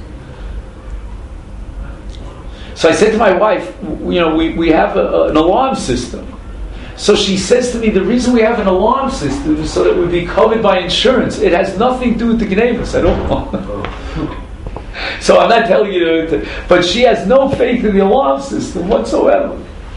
[SPEAKER 1] So I said to my wife, you know, we, we have a, a, an alarm system. So she says to me, the reason we have an alarm system is so that it would be covered by insurance. It has nothing to do with the Genevas at all. So I'm not telling you to, but she has no faith in the alarm system whatsoever.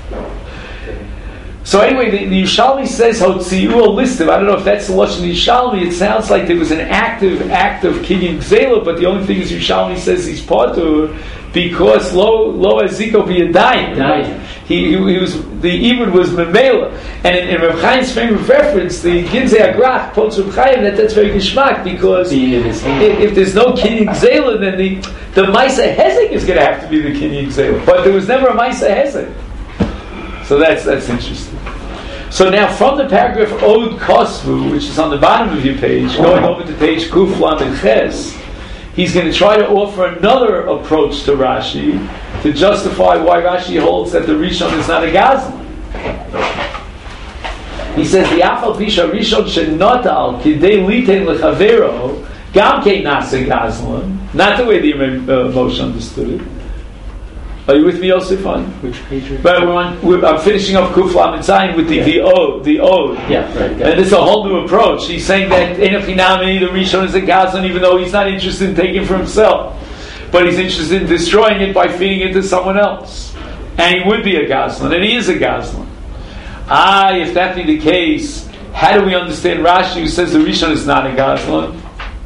[SPEAKER 1] So anyway, the, the Yushalmi says Hotziu listed. I don't know if that's the Lashon Yushalmi. It sounds like there was an active act of Kinyan Gzela, but the only thing is Yushalmi says he's Patur because lo lo aziko b'yadayim. He, he he was the Ibn was memela, and in, in Reb Chaim's frame of reference, the Gidzei Agrach quotes Reb Chaim that that's very geschmack, because if, if there's no Kinyan Gzela, then the the Maisa Hezek is going to have to be the Kinyan Gzela. But there was never a Maisa Hezek, so that's that's interesting. So now from the paragraph Od Kosvu, which is on the bottom of your page, going over to page Kuf Lamed Ches, he's going to try to offer another approach to Rashi to justify why Rashi holds that the Rishon is not a Gazlan. He says the Afal Pisha Rishon Shenotal Kidei Litein Lechavero Gam Kei Nase Gazlan. Not the way the uh, Moshe understood it. Are you with me, Yosef? On
[SPEAKER 4] which page?
[SPEAKER 1] But we're on, we're, I'm finishing up Kuf Lamed Zayin with the, yeah. the Ode, the Ode.
[SPEAKER 4] Yeah, right.
[SPEAKER 1] And this is a whole new approach. He's saying that Ein Chinami, the Rishon is a Gazlan, even though he's not interested in taking it for himself, but he's interested in destroying it by feeding it to someone else. And he would be a Gazlan, and he is a Gazlan. Ah, if that be the case, how do we understand Rashi, who says the Rishon is not a Gazlan?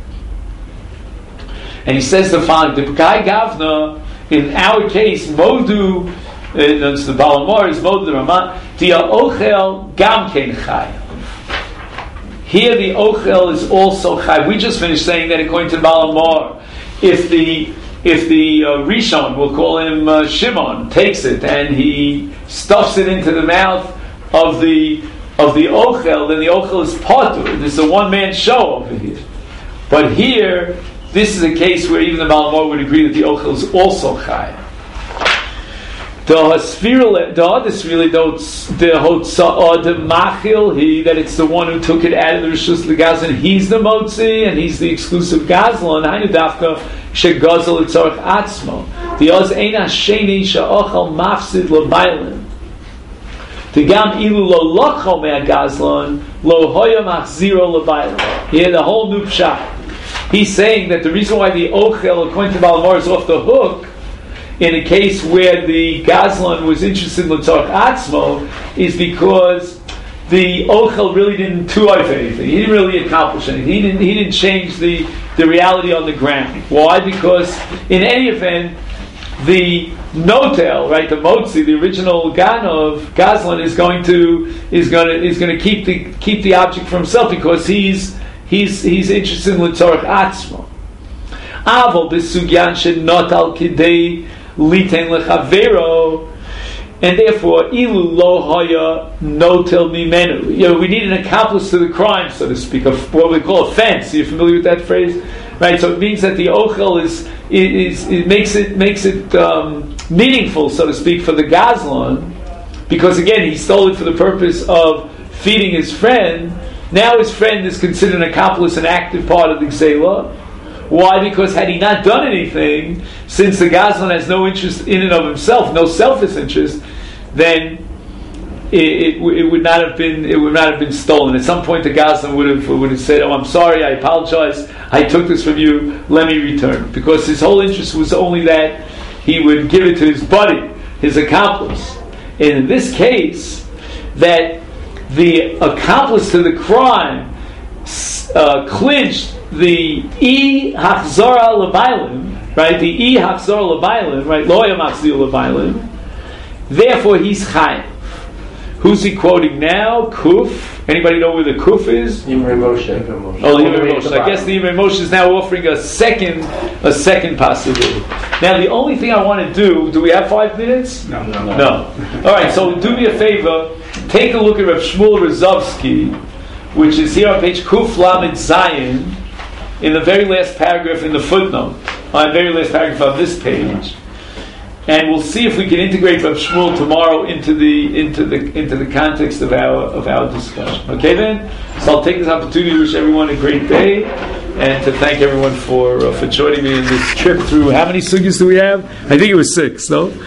[SPEAKER 1] And he says the following: the B'kai Gavna. In our case, Modu, it's the Balamor, is Modu the Ramah, Tia Ochel Gam Ken Chai. Here the ochel is also chai. We just finished saying that according to Balamor, if the if the uh, Rishon, we'll call him uh, Shimon, takes it and he stuffs it into the mouth of the of the ochel, then the ochel is potur. This is a one man show over here. But here, this is a case where even the Balamor would agree that the ochel is also chai. The Hasfirle, the other Sfirle, the Hotzah, the Machil, he, that it's the one who took it out of the Rishus L'Gazlan, he's the Motzi, and he's the exclusive Gazlan, Hainu Dafka, Shegazel L'Tzorach Atzmo. The Oz Eina Sheni Sha'ochal Mafsid L'Bailin. The Gam Ilu Lo Lochal Mea Gazlan, Lo Hoya Machziro L'Bailin. He had a whole new pshat. He's saying that the reason why the Ochel, according to Balamor, is off the hook, in a case where the Gazlan was interested in L'Tzorach Atzmo, is because the Ochel really didn't tuoif anything. He didn't really accomplish anything. He didn't, he didn't change the, the reality on the ground. Why? Because in any event, the Notel, right, the Motzi, the original Ganov, Gazlan is going to is going to is going to keep the keep the object for himself because he's he's he's interested in L'Tzorach Atzmo. Avol b'sugyan shenot al kidei liten lechavero, and therefore ilu lo haya notel mimenu. You know, we need an accomplice to the crime, so to speak, of what we call offense. Are you familiar with that phrase? Right. So it means that the ochel is is it makes it makes it um, meaningful, so to speak, for the Gazlan, because again he stole it for the purpose of feeding his friend. Now his friend is considered an accomplice, an active part of the Gzela. Why? Because had he not done anything, since the Gazlan has no interest in and of himself, no selfish interest, then it, it, it would not have been it would not have been stolen. At some point, the Gazlan would have would have said, "Oh, I'm sorry, I apologize. I took this from you. Let me return." Because his whole interest was only that he would give it to his buddy, his accomplice. And in this case, that the accomplice to the crime uh, clinched the e hachzara lebaylim, right? The e hachzara lebaylim, right? Lo yamachzil lebaylim. Therefore, he's chayim. Who's he quoting now? Kuf. Anybody know where the Kuf is?
[SPEAKER 4] Yimrei Moshe.
[SPEAKER 1] Oh, the Yimrei Moshe. I guess the Yimrei Moshe is now offering a second, a second possibility. Now, the only thing I want to do. Do we have five minutes?
[SPEAKER 4] No, no,
[SPEAKER 1] no. no. All right. So, do me a favor. Take a look at Rav Shmuel Rozovsky, which is here on page Kuf Lamed Zayin, in the very last paragraph in the footnote, on the very last paragraph of this page, and we'll see if we can integrate Rav Shmuel tomorrow into the into the into the context of our of our discussion. Okay, then. So I'll take this opportunity to wish everyone a great day, and to thank everyone for uh, for joining me in this trip through. How many sugyas do we have? I think it was six. No.